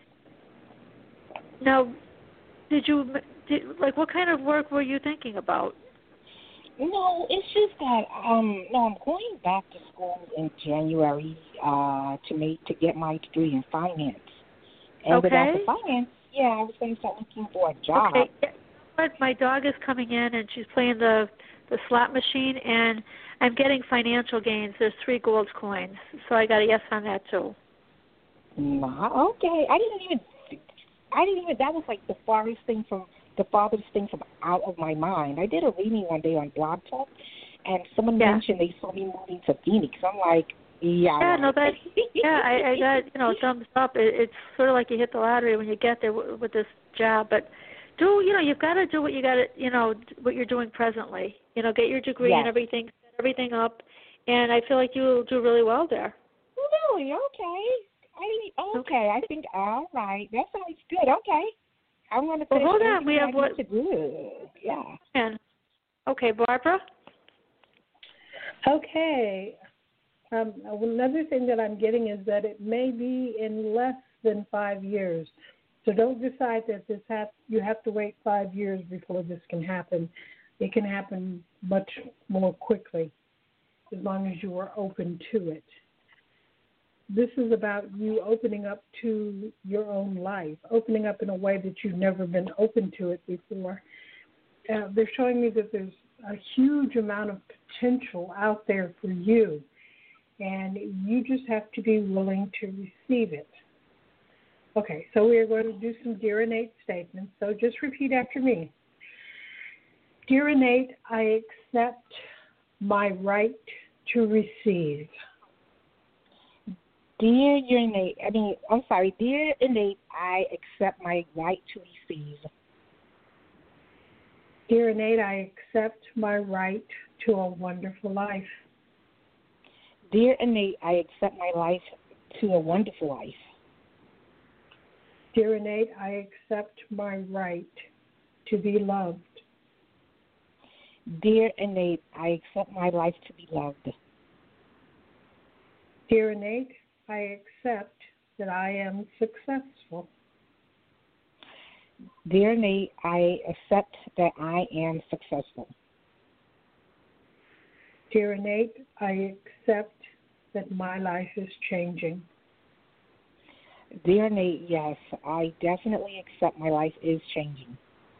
now, did you, did, like, what kind of work were you thinking about? No, it's just that um no, I'm going back to school in January uh to make to get my degree in finance. And okay. without the finance, yeah, I was going to start looking for a job. Okay. Yeah. But my dog is coming in and she's playing the the slot machine, and I'm getting financial gains. There's three gold coins, so I got a yes on that too. Nah, okay. I didn't even I didn't even that was like the farthest thing from the farthest thing from out of my mind. I did a reading one day on Blog Talk, and someone yeah. mentioned they saw me moving to Phoenix. I'm like, yeah. Yeah, no, that yeah, I, I got you know thumbs up. It, it's sort of like you hit the lottery when you get there w- with this job. But do you know you've got to do what you got to you know what you're doing presently. You know, get your degree yes. and everything, set everything up, and I feel like you'll do really well there. Really? Okay. I okay. okay. I think all right. That sounds good. Okay. I'm going to finish well, hold on. We have what to do. Yeah. And, okay, Barbara. Okay. Um, another thing that I'm getting is that it may be in less than five years. So don't decide that this have, you have to wait five years before this can happen. It can happen much more quickly as long as you are open to it. This is about you opening up to your own life, opening up in a way that you've never been open to it before. Uh, they're showing me that there's a huge amount of potential out there for you, and you just have to be willing to receive it. Okay, so we are going to do some Dear Innate statements, so just repeat after me. Dear Innate, I accept my right to receive. Dear Innate, I mean, I'm sorry, Dear Innate, I accept my right to receive. Dear Innate, I accept my right to a wonderful life. Dear Innate, I accept my life to a wonderful life. Dear Innate, I accept my right to be loved. Dear Innate, I accept my life to be loved. Dear Innate, I accept that I am successful. Dear Innate, I accept that I am successful. Dear Innate, I accept that my life is changing. Dear Innate, yes, I definitely accept my life is changing.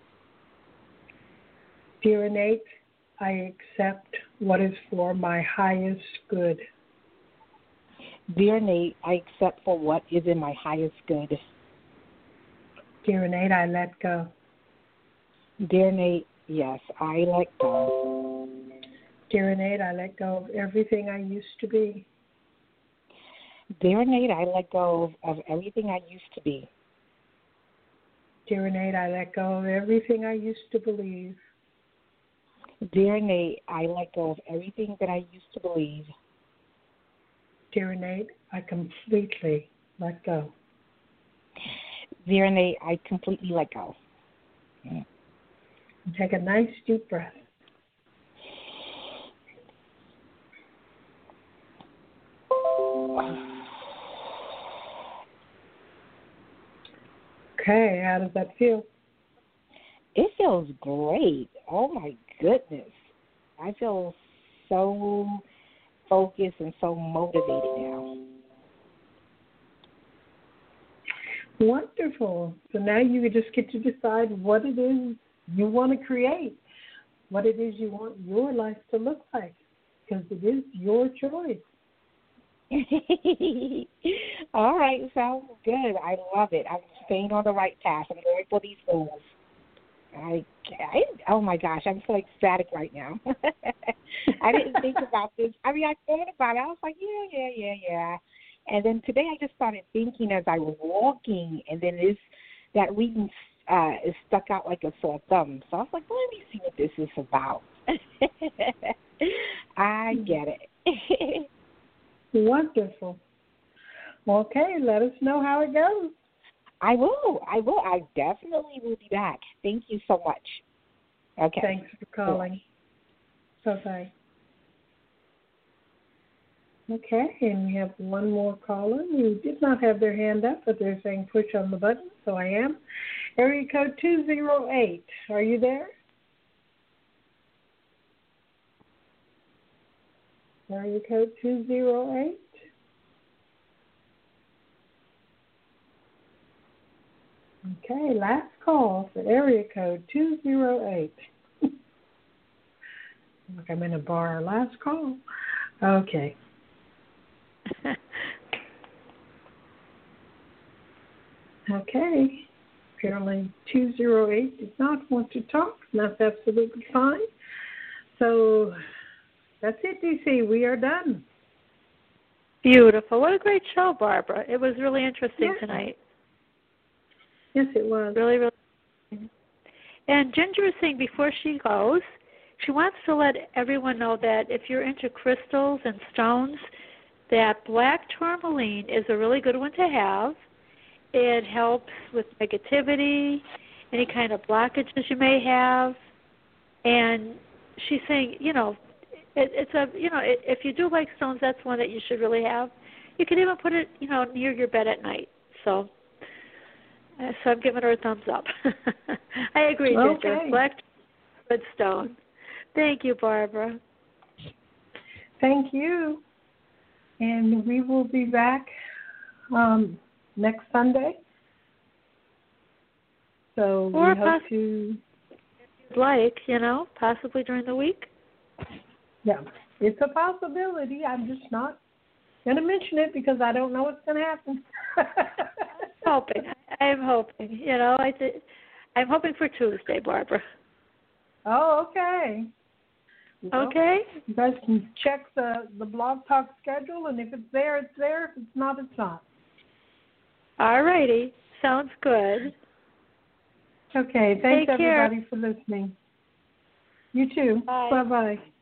Dear Innate, I accept what is for my highest good. Dear Innate, I accept for what is in my highest good. Dear Innate, I let go. Dear Innate, yes, I let go. Dear Innate, I let go of everything I used to be. Dear Innate, I let go of, of everything I used to be. Dear Innate, I let go of everything I used to believe. Dear Innate, I let go of everything that I used to believe. Dear Innate, I completely let go. Dear Innate, I completely let go. Take a nice deep breath. Okay, how does that feel? It feels great. Oh, my goodness. I feel so focused and so motivated now. Wonderful. So now you just get to decide what it is you want to create, what it is you want your life to look like, because it is your choice. All right, sounds good. I love it. I'm staying on the right path. I'm going for these goals. I, I, oh my gosh, I'm so ecstatic right now. I didn't think about this. I mean, I thought about it. I was like, yeah, yeah, yeah, yeah. And then today I just started thinking as I was walking, and then this that reading uh, is stuck out like a sore thumb. So I was like, well, let me see what this is about. I get it. Wonderful. Okay, let us know how it goes. I will. I will. I definitely will be back. Thank you so much. Okay. Thanks for calling. Bye-bye. Okay, and we have one more caller who did not have their hand up, but they're saying push on the button, so I am. Area code two zero eight. Are you there? Area code two zero eight. Okay, last call for area code two zero eight. Like I'm in a bar. Last call. Okay. Okay. Apparently two zero eight did not want to talk. That's absolutely fine. So that's it, D C. We are done. Beautiful. What a great show, Barbara. It was really interesting yes. tonight. Yes, it was. Really, really. And Ginger was saying before she goes, she wants to let everyone know that if you're into crystals and stones, that black tourmaline is a really good one to have. It helps with negativity, any kind of blockages you may have. And she's saying, you know, it, it's a, you know, it, if you do like stones, that's one that you should really have. You can even put it, you know, near your bed at night. So, uh, so I'm giving her a thumbs up. I agree, Ginger. Okay. Black good stone. Thank you, Barbara. Thank you. And we will be back um, next Sunday. So or we hope poss- to... If you'd like, you know, possibly during the week. Yeah, it's a possibility. I'm just not going to mention it because I don't know what's going to happen. I'm hoping. I'm hoping. You know, I th- I'm hoping for Tuesday, Barbara. Oh, okay. Well, okay. You guys can check the, the Blog Talk schedule, and if it's there, it's there. If it's not, it's not. All righty. Sounds good. Okay. Thanks, Take care. everybody, for listening. You too. Bye. Bye-bye.